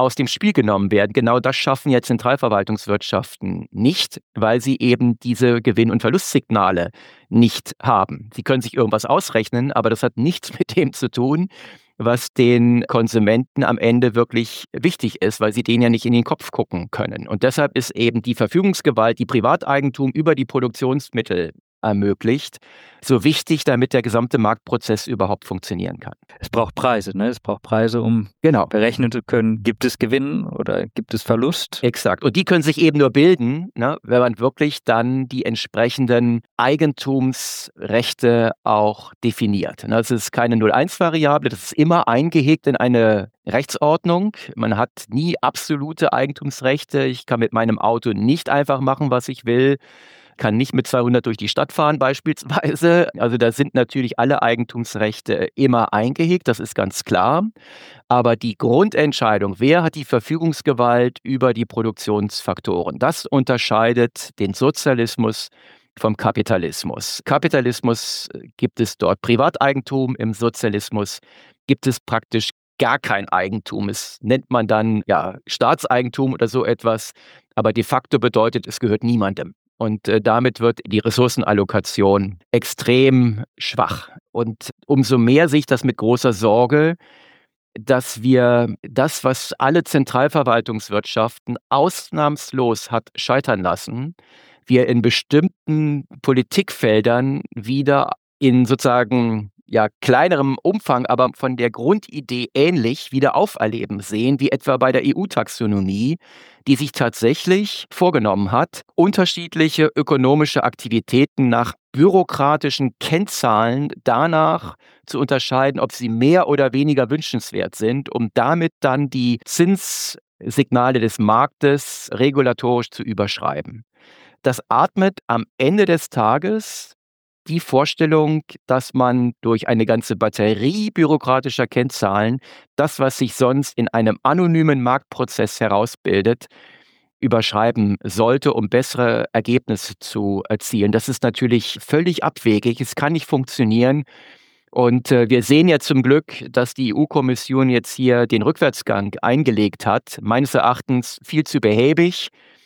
aus dem Spiel genommen werden. Genau das schaffen ja Zentralverwaltungswirtschaften nicht, weil sie eben diese Gewinn- und Verlustsignale nicht haben. Sie können sich irgendwas ausrechnen, aber das hat nichts mit dem zu tun, was den Konsumenten am Ende wirklich wichtig ist, weil sie denen ja nicht in den Kopf gucken können. Und deshalb ist eben die Verfügungsgewalt, die Privateigentum über die Produktionsmittel ermöglicht, so wichtig, damit der gesamte Marktprozess überhaupt funktionieren kann. Es braucht Preise, ne? Es braucht Preise, um berechnen zu können, gibt es Gewinn oder gibt es Verlust? Exakt. Und die können sich eben nur bilden, ne, wenn man wirklich dann die entsprechenden Eigentumsrechte auch definiert. Das ist keine 0-1-Variable, das ist immer eingehegt in eine Rechtsordnung. Man hat nie absolute Eigentumsrechte. Ich kann mit meinem Auto nicht einfach machen, was ich will. Kann nicht mit 200 durch die Stadt fahren beispielsweise. Also da sind natürlich alle Eigentumsrechte immer eingehegt, das ist ganz klar. Aber die Grundentscheidung, wer hat die Verfügungsgewalt über die Produktionsfaktoren, das unterscheidet den Sozialismus vom Kapitalismus. Kapitalismus gibt es dort Privateigentum, im Sozialismus gibt es praktisch gar kein Eigentum. Es nennt man dann Staatseigentum oder so etwas, aber de facto bedeutet, es gehört niemandem. Und damit wird die Ressourcenallokation extrem schwach. Und umso mehr sehe ich das mit großer Sorge, dass wir das, was alle Zentralverwaltungswirtschaften ausnahmslos hat scheitern lassen, wir in bestimmten Politikfeldern wieder in sozusagen kleinerem Umfang, aber von der Grundidee ähnlich wieder auferleben sehen, wie etwa bei der EU-Taxonomie, die sich tatsächlich vorgenommen hat, unterschiedliche ökonomische Aktivitäten nach bürokratischen Kennzahlen danach zu unterscheiden, ob sie mehr oder weniger wünschenswert sind, um damit dann die Zinssignale des Marktes regulatorisch zu überschreiben. Das atmet am Ende des Tages die Vorstellung, dass man durch eine ganze Batterie bürokratischer Kennzahlen das, was sich sonst in einem anonymen Marktprozess herausbildet, überschreiben sollte, um bessere Ergebnisse zu erzielen. Das ist natürlich völlig abwegig. Es kann nicht funktionieren. Und wir sehen ja zum Glück, dass die EU-Kommission jetzt hier den Rückwärtsgang eingelegt hat. Meines Erachtens viel zu behäbig.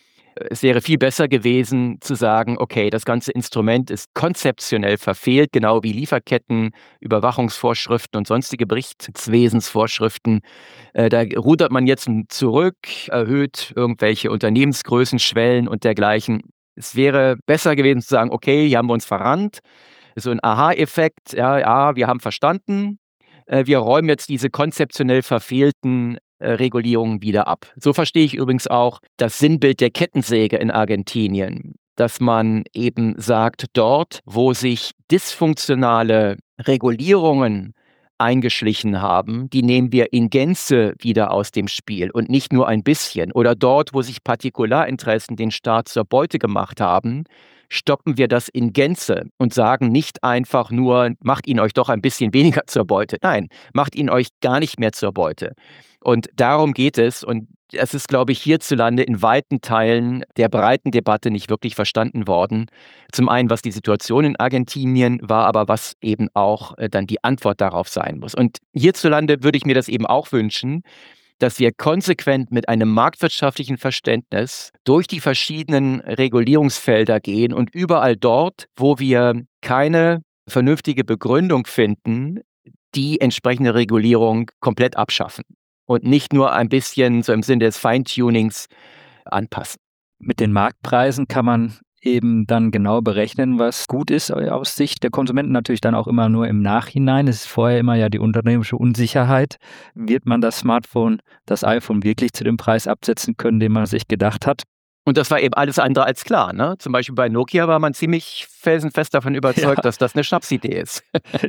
Es wäre viel besser gewesen zu sagen, okay, das ganze Instrument ist konzeptionell verfehlt, genau wie Lieferketten, Überwachungsvorschriften und sonstige Berichtswesensvorschriften. Da rudert man jetzt zurück, erhöht irgendwelche Unternehmensgrößenschwellen und dergleichen. Es wäre besser gewesen zu sagen, okay, hier haben wir uns verrannt. So ein Aha-Effekt, ja, wir haben verstanden. Wir räumen jetzt diese konzeptionell verfehlten Regulierungen wieder ab. So verstehe ich übrigens auch das Sinnbild der Kettensäge in Argentinien, dass man eben sagt, dort, wo sich dysfunktionale Regulierungen eingeschlichen haben, die nehmen wir in Gänze wieder aus dem Spiel und nicht nur ein bisschen. Oder dort, wo sich Partikularinteressen den Staat zur Beute gemacht haben, stoppen wir das in Gänze und sagen nicht einfach nur, macht ihn euch doch ein bisschen weniger zur Beute. Nein, macht ihn euch gar nicht mehr zur Beute. Und darum geht es. Und es ist, glaube ich, hierzulande in weiten Teilen der breiten Debatte nicht wirklich verstanden worden. Zum einen, was die Situation in Argentinien war, aber was eben auch dann die Antwort darauf sein muss. Und hierzulande würde ich mir das eben auch wünschen, dass wir konsequent mit einem marktwirtschaftlichen Verständnis durch die verschiedenen Regulierungsfelder gehen und überall dort, wo wir keine vernünftige Begründung finden, die entsprechende Regulierung komplett abschaffen und nicht nur ein bisschen so im Sinne des Feintunings anpassen. Mit den Marktpreisen kann man eben dann genau berechnen, was gut ist aus Sicht der Konsumenten, natürlich dann auch immer nur im Nachhinein. Es ist vorher immer ja die unternehmerische Unsicherheit. Wird man das Smartphone, das iPhone wirklich zu dem Preis absetzen können, den man sich gedacht hat? Und das war eben alles andere als klar. Ne? Zum Beispiel bei Nokia war man ziemlich felsenfest davon überzeugt, dass das eine Schnapsidee ist.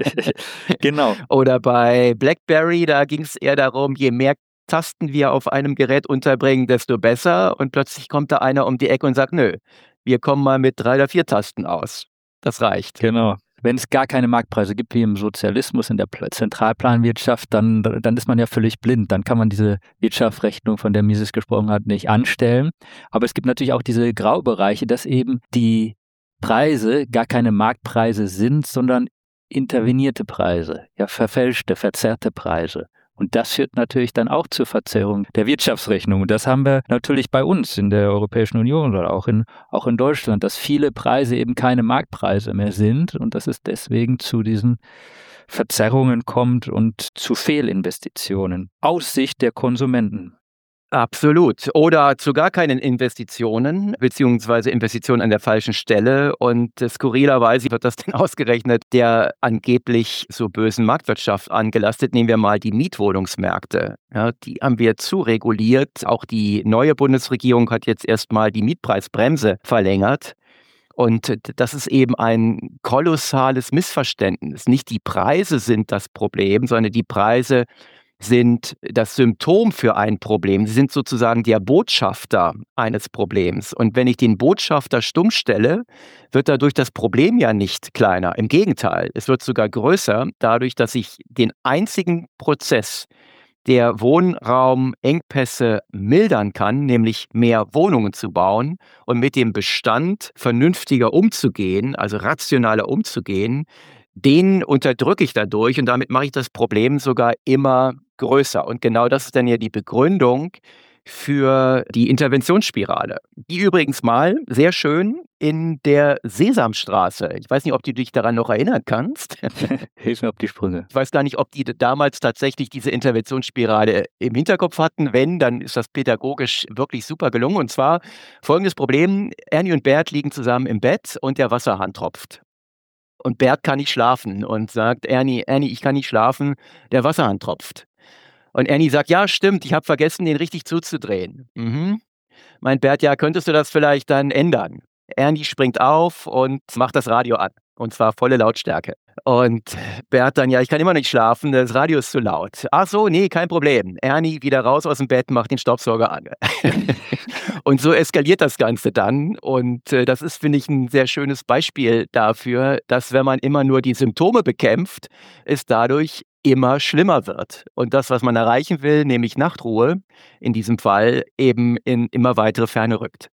Genau. Oder bei BlackBerry, da ging es eher darum, je mehr Tasten wir auf einem Gerät unterbringen, desto besser. Und plötzlich kommt da einer um die Ecke und sagt, nö, wir kommen mal mit 3 oder 4 Tasten aus. Das reicht. Genau. Wenn es gar keine Marktpreise gibt, wie im Sozialismus, in der Zentralplanwirtschaft, dann ist man ja völlig blind. Dann kann man diese Wirtschaftsrechnung, von der Mises gesprochen hat, nicht anstellen. Aber es gibt natürlich auch diese Graubereiche, dass eben die Preise gar keine Marktpreise sind, sondern intervenierte Preise, ja verfälschte, verzerrte Preise. Und das führt natürlich dann auch zur Verzerrung der Wirtschaftsrechnung. Und das haben wir natürlich bei uns in der Europäischen Union oder auch in Deutschland, dass viele Preise eben keine Marktpreise mehr sind und dass es deswegen zu diesen Verzerrungen kommt und zu Fehlinvestitionen aus Sicht der Konsumenten. Absolut. Oder zu gar keinen Investitionen, beziehungsweise Investitionen an der falschen Stelle. Und skurrilerweise wird das dann ausgerechnet der angeblich so bösen Marktwirtschaft angelastet. Nehmen wir mal die Mietwohnungsmärkte. Ja, die haben wir zu reguliert. Auch die neue Bundesregierung hat jetzt erstmal die Mietpreisbremse verlängert. Und das ist eben ein kolossales Missverständnis. Nicht die Preise sind das Problem, sondern die Preise sind das Symptom für ein Problem. Sie sind sozusagen der Botschafter eines Problems. Und wenn ich den Botschafter stumm stelle, wird dadurch das Problem ja nicht kleiner. Im Gegenteil, es wird sogar größer, dadurch, dass ich den einzigen Prozess der Wohnraumengpässe mildern kann, nämlich mehr Wohnungen zu bauen und mit dem Bestand vernünftiger umzugehen, also rationaler umzugehen, den unterdrücke ich dadurch und damit mache ich das Problem sogar immer größer. Und genau das ist dann ja die Begründung für die Interventionsspirale, die übrigens mal sehr schön in der Sesamstraße, ich weiß nicht, ob du dich daran noch erinnern kannst. Hilf mir auf die Sprünge. Ich weiß gar nicht, ob die damals tatsächlich diese Interventionsspirale im Hinterkopf hatten. Wenn, dann ist das pädagogisch wirklich super gelungen. Und zwar folgendes Problem: Ernie und Bert liegen zusammen im Bett und der Wasserhahn tropft. Und Bert kann nicht schlafen und sagt: Ernie, ich kann nicht schlafen, der Wasserhahn tropft. Und Ernie sagt: ja, stimmt, ich habe vergessen, den richtig zuzudrehen. Meint Bert: ja, könntest du das vielleicht dann ändern? Ernie springt auf und macht das Radio an. Und zwar volle Lautstärke. Und Bert dann: ja, ich kann immer nicht schlafen, das Radio ist zu laut. Ach so, nee, kein Problem. Ernie wieder raus aus dem Bett, macht den Staubsauger an. Und so eskaliert das Ganze dann. Und das ist, finde ich, ein sehr schönes Beispiel dafür, dass, wenn man immer nur die Symptome bekämpft, es dadurch immer schlimmer wird. Und das, was man erreichen will, nämlich Nachtruhe, in diesem Fall eben in immer weitere Ferne rückt.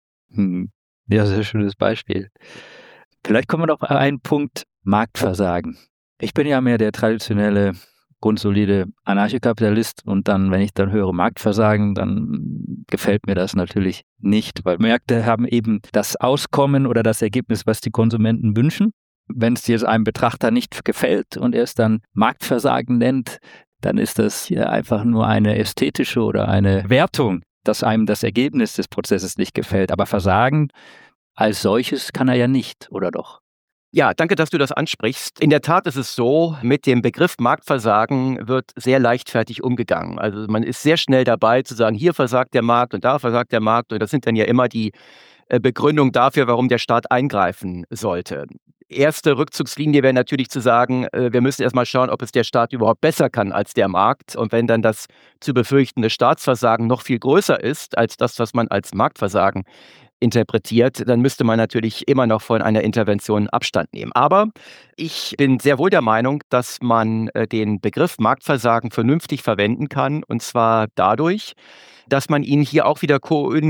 Ja, sehr schönes Beispiel. Vielleicht kommen wir noch auf einen Punkt: Marktversagen. Ich bin ja mehr der traditionelle, grundsolide Anarchokapitalist und dann, wenn ich dann höre Marktversagen, dann gefällt mir das natürlich nicht, weil Märkte haben eben das Auskommen oder das Ergebnis, was die Konsumenten wünschen. Wenn es jetzt einem Betrachter nicht gefällt und er es dann Marktversagen nennt, dann ist das hier einfach nur eine ästhetische oder eine Wertung, dass einem das Ergebnis des Prozesses nicht gefällt. Aber Versagen als solches kann er ja nicht, oder doch? Ja, danke, dass du das ansprichst. In der Tat ist es so, mit dem Begriff Marktversagen wird sehr leichtfertig umgegangen. Also man ist sehr schnell dabei zu sagen, hier versagt der Markt und da versagt der Markt. Und das sind dann ja immer die Begründungen dafür, warum der Staat eingreifen sollte. Erste Rückzugslinie wäre natürlich zu sagen, wir müssen erstmal schauen, ob es der Staat überhaupt besser kann als der Markt. Und wenn dann das zu befürchtende Staatsversagen noch viel größer ist als das, was man als Marktversagen interpretiert, dann müsste man natürlich immer noch von einer Intervention Abstand nehmen. Aber ich bin sehr wohl der Meinung, dass man den Begriff Marktversagen vernünftig verwenden kann, und zwar dadurch, dass man ihn hier auch wieder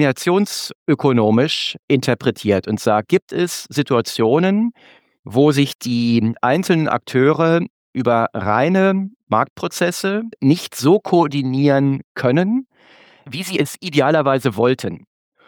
koordinationsökonomisch interpretiert und sagt, gibt es Situationen, wo sich die einzelnen Akteure über reine Marktprozesse nicht so koordinieren können, wie sie es idealerweise wollten.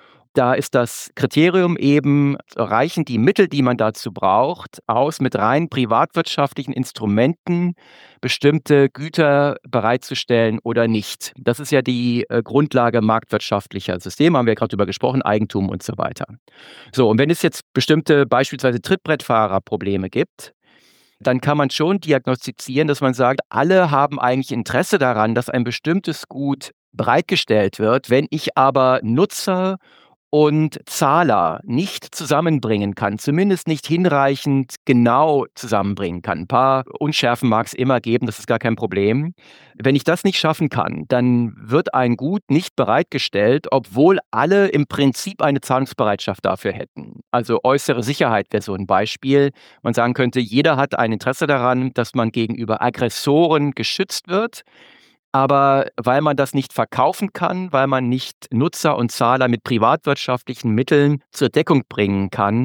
Da ist das Kriterium eben, reichen die Mittel, die man dazu braucht, aus, mit rein privatwirtschaftlichen Instrumenten bestimmte Güter bereitzustellen oder nicht. Das ist ja die Grundlage marktwirtschaftlicher Systeme, haben wir gerade drüber gesprochen, Eigentum und so weiter. So, und wenn es jetzt bestimmte beispielsweise Trittbrettfahrerprobleme gibt, dann kann man schon diagnostizieren, dass man sagt, alle haben eigentlich Interesse daran, dass ein bestimmtes Gut bereitgestellt wird. Wenn ich aber Nutzer und Zahler nicht zusammenbringen kann, zumindest nicht hinreichend genau zusammenbringen kann. Ein paar Unschärfen mag es immer geben, das ist gar kein Problem. Wenn ich das nicht schaffen kann, dann wird ein Gut nicht bereitgestellt, obwohl alle im Prinzip eine Zahlungsbereitschaft dafür hätten. Also äußere Sicherheit wäre so ein Beispiel. Man sagen könnte, jeder hat ein Interesse daran, dass man gegenüber Aggressoren geschützt wird. Aber weil man das nicht verkaufen kann, weil man nicht Nutzer und Zahler mit privatwirtschaftlichen Mitteln zur Deckung bringen kann,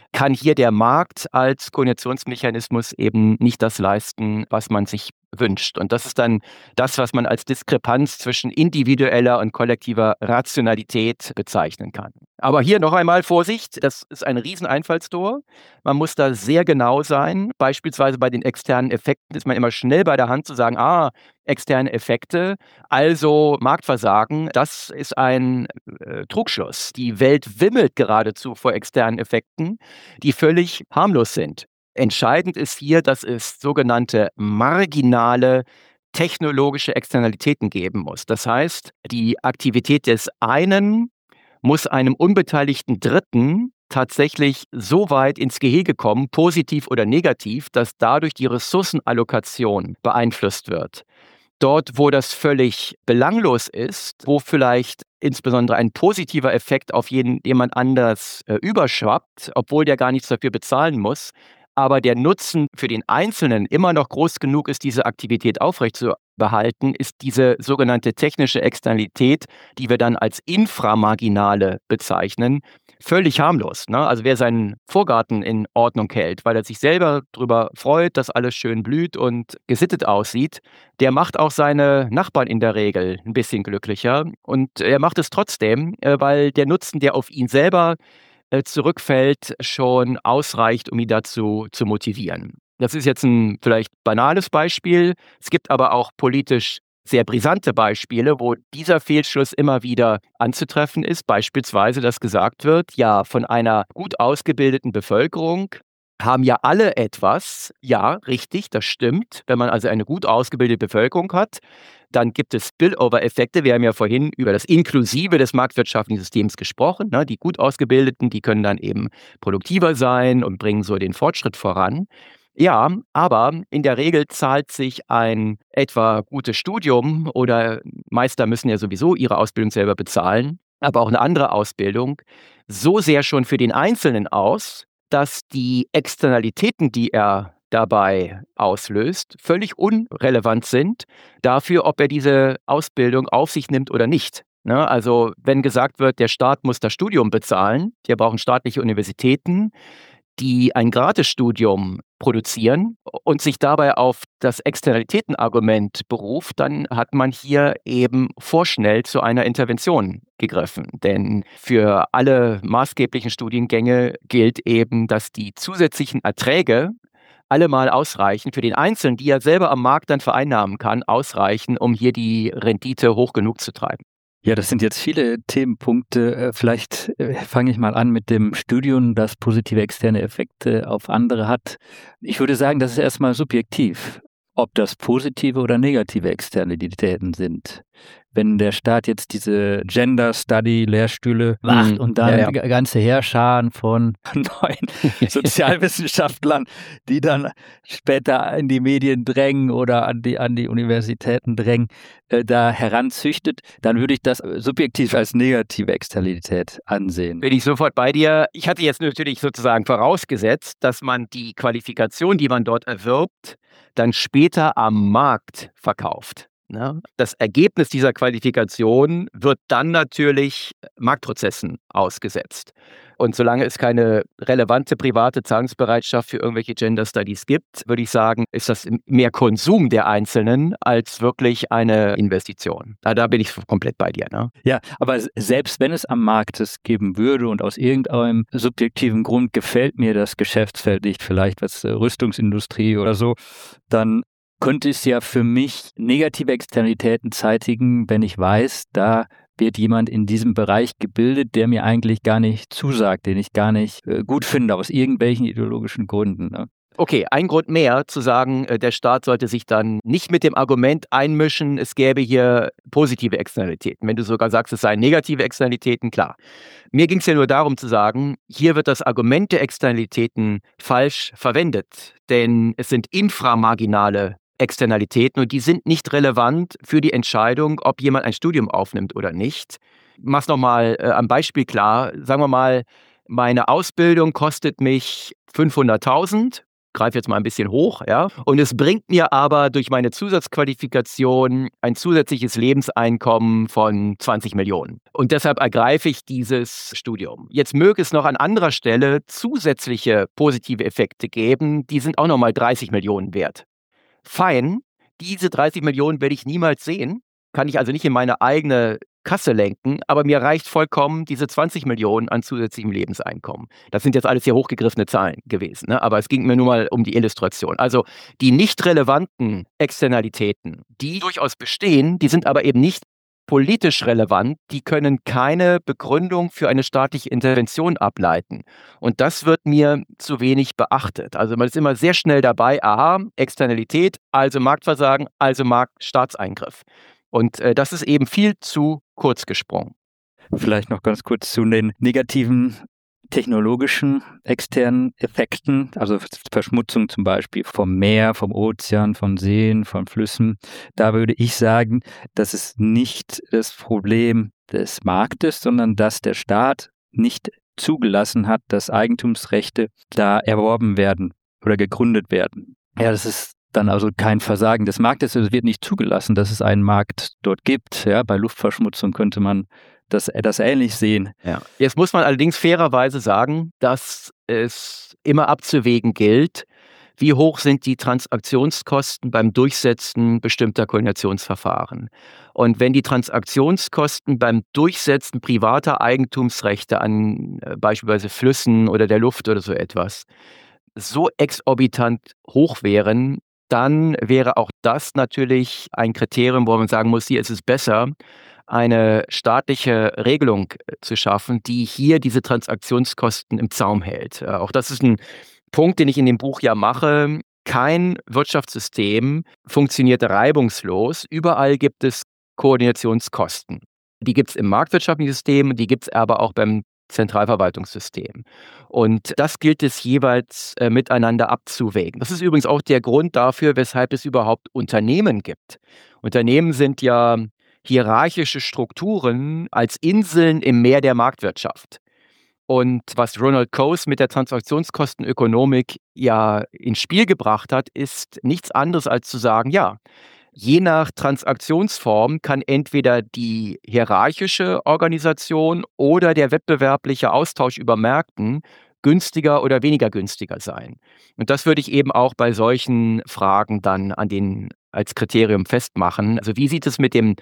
kann hier der Markt als Koordinationsmechanismus eben nicht das leisten, was man sich wünscht. Und das ist dann das, was man als Diskrepanz zwischen individueller und kollektiver Rationalität bezeichnen kann. Aber hier noch einmal Vorsicht, das ist ein Rieseneinfallstor. Man muss da sehr genau sein. Beispielsweise bei den externen Effekten ist man immer schnell bei der Hand zu sagen, externe Effekte, also Marktversagen, das ist ein Trugschluss. Die Welt wimmelt geradezu vor externen Effekten, die völlig harmlos sind. Entscheidend ist hier, dass es sogenannte marginale technologische Externalitäten geben muss. Das heißt, die Aktivität des einen muss einem unbeteiligten Dritten tatsächlich so weit ins Gehege kommen, positiv oder negativ, dass dadurch die Ressourcenallokation beeinflusst wird. Dort, wo das völlig belanglos ist, wo vielleicht insbesondere ein positiver Effekt auf jemand anders überschwappt, obwohl der gar nichts dafür bezahlen muss, aber der Nutzen für den Einzelnen immer noch groß genug ist, diese Aktivität aufrechtzuerhalten, ist diese sogenannte technische Externalität, die wir dann als inframarginale bezeichnen, völlig harmlos. Ne? Also wer seinen Vorgarten in Ordnung hält, weil er sich selber darüber freut, dass alles schön blüht und gesittet aussieht, der macht auch seine Nachbarn in der Regel ein bisschen glücklicher. Und er macht es trotzdem, weil der Nutzen, der auf ihn selber zurückfällt, schon ausreicht, um ihn dazu zu motivieren. Das ist jetzt ein vielleicht banales Beispiel. Es gibt aber auch politisch sehr brisante Beispiele, wo dieser Fehlschluss immer wieder anzutreffen ist. Beispielsweise, dass gesagt wird, ja, von einer gut ausgebildeten Bevölkerung haben ja alle etwas. Ja, richtig, das stimmt. Wenn man also eine gut ausgebildete Bevölkerung hat, dann gibt es Spillover-Effekte. Wir haben ja vorhin über das Inklusive des marktwirtschaftlichen Systems gesprochen. Ne? Die gut Ausgebildeten, die können dann eben produktiver sein und bringen so den Fortschritt voran. Ja, aber in der Regel zahlt sich ein etwa gutes Studium oder Meister müssen ja sowieso ihre Ausbildung selber bezahlen, aber auch eine andere Ausbildung so sehr schon für den Einzelnen aus, dass die Externalitäten, die er dabei auslöst, völlig unrelevant sind dafür, ob er diese Ausbildung auf sich nimmt oder nicht. Ne? Also wenn gesagt wird, der Staat muss das Studium bezahlen, wir brauchen staatliche Universitäten, die ein Gratisstudium produzieren und sich dabei auf das Externalitätenargument beruft, dann hat man hier eben vorschnell zu einer Intervention gegriffen. Denn für alle maßgeblichen Studiengänge gilt eben, dass die zusätzlichen Erträge allemal ausreichen, für den Einzelnen, die er selber am Markt dann vereinnahmen kann, ausreichen, um hier die Rendite hoch genug zu treiben. Ja, das sind jetzt viele Themenpunkte. Vielleicht fange ich mal an mit dem Studium, das positive externe Effekte auf andere hat. Ich würde sagen, das ist erstmal subjektiv, ob das positive oder negative Externalitäten sind. Wenn der Staat jetzt diese Gender Study Lehrstühle macht und dann ganze Heerscharen von neuen Sozialwissenschaftlern, die dann später in die Medien drängen oder an die Universitäten drängen, da heranzüchtet, dann würde ich das subjektiv als negative Externalität ansehen. Bin ich sofort bei dir. Ich hatte jetzt natürlich sozusagen vorausgesetzt, dass man die Qualifikation, die man dort erwirbt, dann später am Markt verkauft. Das Ergebnis dieser Qualifikation wird dann natürlich Marktprozessen ausgesetzt. Und solange es keine relevante private Zahlungsbereitschaft für irgendwelche Gender Studies gibt, würde ich sagen, ist das mehr Konsum der Einzelnen als wirklich eine Investition. Da bin ich komplett bei dir. Ne? Ja, aber selbst wenn es am Markt es geben würde und aus irgendeinem subjektiven Grund gefällt mir das Geschäftsfeld nicht, vielleicht was Rüstungsindustrie oder so, dann könnte es ja für mich negative Externalitäten zeitigen, wenn ich weiß, da wird jemand in diesem Bereich gebildet, der mir eigentlich gar nicht zusagt, den ich gar nicht gut finde, aus irgendwelchen ideologischen Gründen. Ne? Okay, ein Grund mehr zu sagen, der Staat sollte sich dann nicht mit dem Argument einmischen, es gäbe hier positive Externalitäten. Wenn du sogar sagst, es seien negative Externalitäten, klar. Mir ging es ja nur darum zu sagen, hier wird das Argument der Externalitäten falsch verwendet, denn es sind inframarginale Externalitäten und die sind nicht relevant für die Entscheidung, ob jemand ein Studium aufnimmt oder nicht. Ich mach's nochmal am Beispiel klar. Sagen wir mal, meine Ausbildung kostet mich 500.000 greife jetzt mal ein bisschen hoch, ja. Und es bringt mir aber durch meine Zusatzqualifikation ein zusätzliches Lebenseinkommen von 20 Millionen. Und deshalb ergreife ich dieses Studium. Jetzt möge es noch an anderer Stelle zusätzliche positive Effekte geben, die sind auch nochmal 30 Millionen wert. Fein, diese 30 Millionen werde ich niemals sehen, kann ich also nicht in meine eigene Kasse lenken, aber mir reicht vollkommen diese 20 Millionen an zusätzlichem Lebenseinkommen. Das sind jetzt alles sehr hochgegriffene Zahlen gewesen, ne? Aber es ging mir nur mal um die Illustration. Also die nicht relevanten Externalitäten, die durchaus bestehen, die sind aber eben nicht politisch relevant, die können keine Begründung für eine staatliche Intervention ableiten. Und das wird mir zu wenig beachtet. Also man ist immer sehr schnell dabei, aha, Externalität, also Marktversagen, also Marktstaatseingriff. Und das ist eben viel zu kurz gesprungen. Vielleicht noch ganz kurz zu den negativen technologischen externen Effekten, also Verschmutzung zum Beispiel vom Meer, vom Ozean, von Seen, von Flüssen. Da würde ich sagen, das ist nicht das Problem des Marktes, sondern dass der Staat nicht zugelassen hat, dass Eigentumsrechte da erworben werden oder gegründet werden. Ja, das ist dann also kein Versagen des Marktes. Es wird nicht zugelassen, dass es einen Markt dort gibt. Ja, bei Luftverschmutzung könnte man das ähnlich sehen. Ja. Jetzt muss man allerdings fairerweise sagen, dass es immer abzuwägen gilt, wie hoch sind die Transaktionskosten beim Durchsetzen bestimmter Koordinationsverfahren. Und wenn die Transaktionskosten beim Durchsetzen privater Eigentumsrechte an beispielsweise Flüssen oder der Luft oder so etwas so exorbitant hoch wären, dann wäre auch das natürlich ein Kriterium, wo man sagen muss, hier ist es besser, eine staatliche Regelung zu schaffen, die hier diese Transaktionskosten im Zaum hält. Auch das ist ein Punkt, den ich in dem Buch ja mache. Kein Wirtschaftssystem funktioniert reibungslos. Überall gibt es Koordinationskosten. Die gibt es im marktwirtschaftlichen System, die gibt es aber auch beim Zentralverwaltungssystem. Und das gilt es jeweils miteinander abzuwägen. Das ist übrigens auch der Grund dafür, weshalb es überhaupt Unternehmen gibt. Unternehmen sind ja hierarchische Strukturen als Inseln im Meer der Marktwirtschaft. Und was Ronald Coase mit der Transaktionskostenökonomik ja ins Spiel gebracht hat, ist nichts anderes als zu sagen, ja, je nach Transaktionsform kann entweder die hierarchische Organisation oder der wettbewerbliche Austausch über Märkten günstiger oder weniger günstiger sein. Und das würde ich eben auch bei solchen Fragen dann als Kriterium festmachen. Also wie sieht es mit den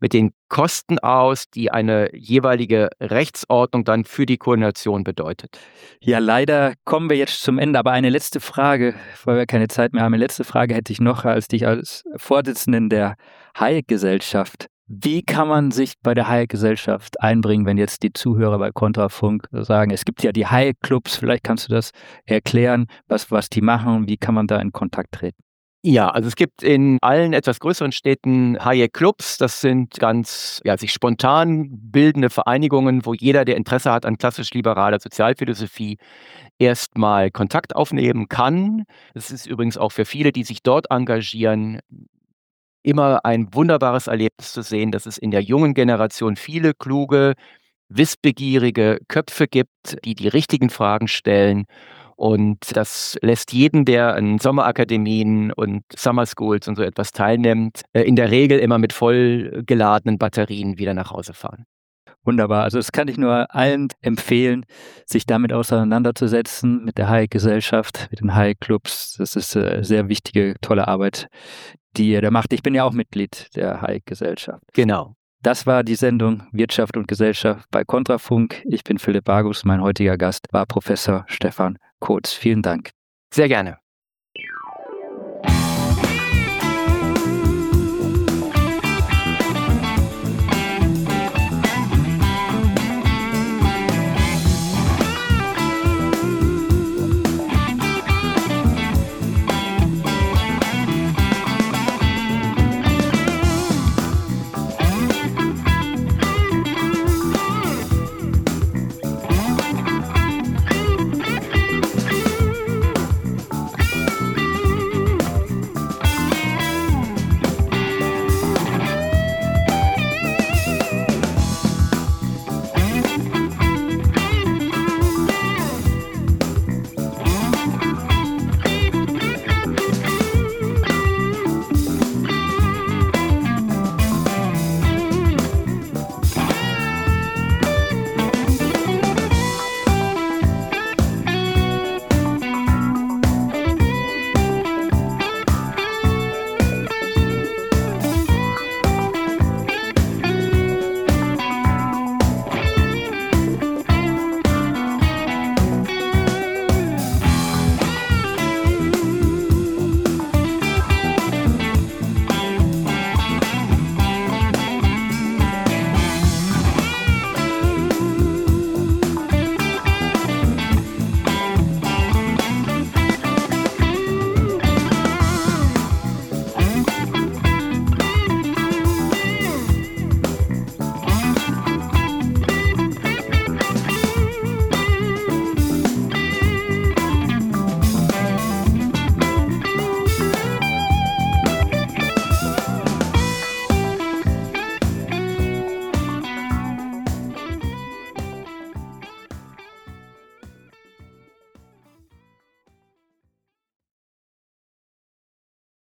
Kosten aus, die eine jeweilige Rechtsordnung dann für die Koordination bedeutet? Ja, leider kommen wir jetzt zum Ende, aber eine letzte Frage, weil wir keine Zeit mehr haben. Eine letzte Frage hätte ich noch als dich als Vorsitzenden der Hayek-Gesellschaft. Wie kann man sich bei der Hayek-Gesellschaft einbringen, wenn jetzt die Zuhörer bei Kontrafunk sagen, es gibt ja die Hayek-Clubs, vielleicht kannst du das erklären, was die machen und wie kann man da in Kontakt treten? Ja, also es gibt in allen etwas größeren Städten Hayek-Clubs. Das sind ganz sich spontan bildende Vereinigungen, wo jeder, der Interesse hat an klassisch-liberaler Sozialphilosophie, erstmal Kontakt aufnehmen kann. Das ist übrigens auch für viele, die sich dort engagieren, immer ein wunderbares Erlebnis zu sehen, dass es in der jungen Generation viele kluge, wissbegierige Köpfe gibt, die die richtigen Fragen stellen. Und das lässt jeden, der an Sommerakademien und Summer Schools und so etwas teilnimmt, in der Regel immer mit voll geladenen Batterien wieder nach Hause fahren. Wunderbar. Also das kann ich nur allen empfehlen, sich damit auseinanderzusetzen, mit der Hayek-Gesellschaft, mit den Hayek-Clubs. Das ist eine sehr wichtige, tolle Arbeit, die ihr da macht. Ich bin ja auch Mitglied der Hayek-Gesellschaft. Genau. Das war die Sendung Wirtschaft und Gesellschaft bei Kontrafunk. Ich bin Philipp Bagus. Mein heutiger Gast war Professor Stefan Kotz. Vielen Dank. Sehr gerne.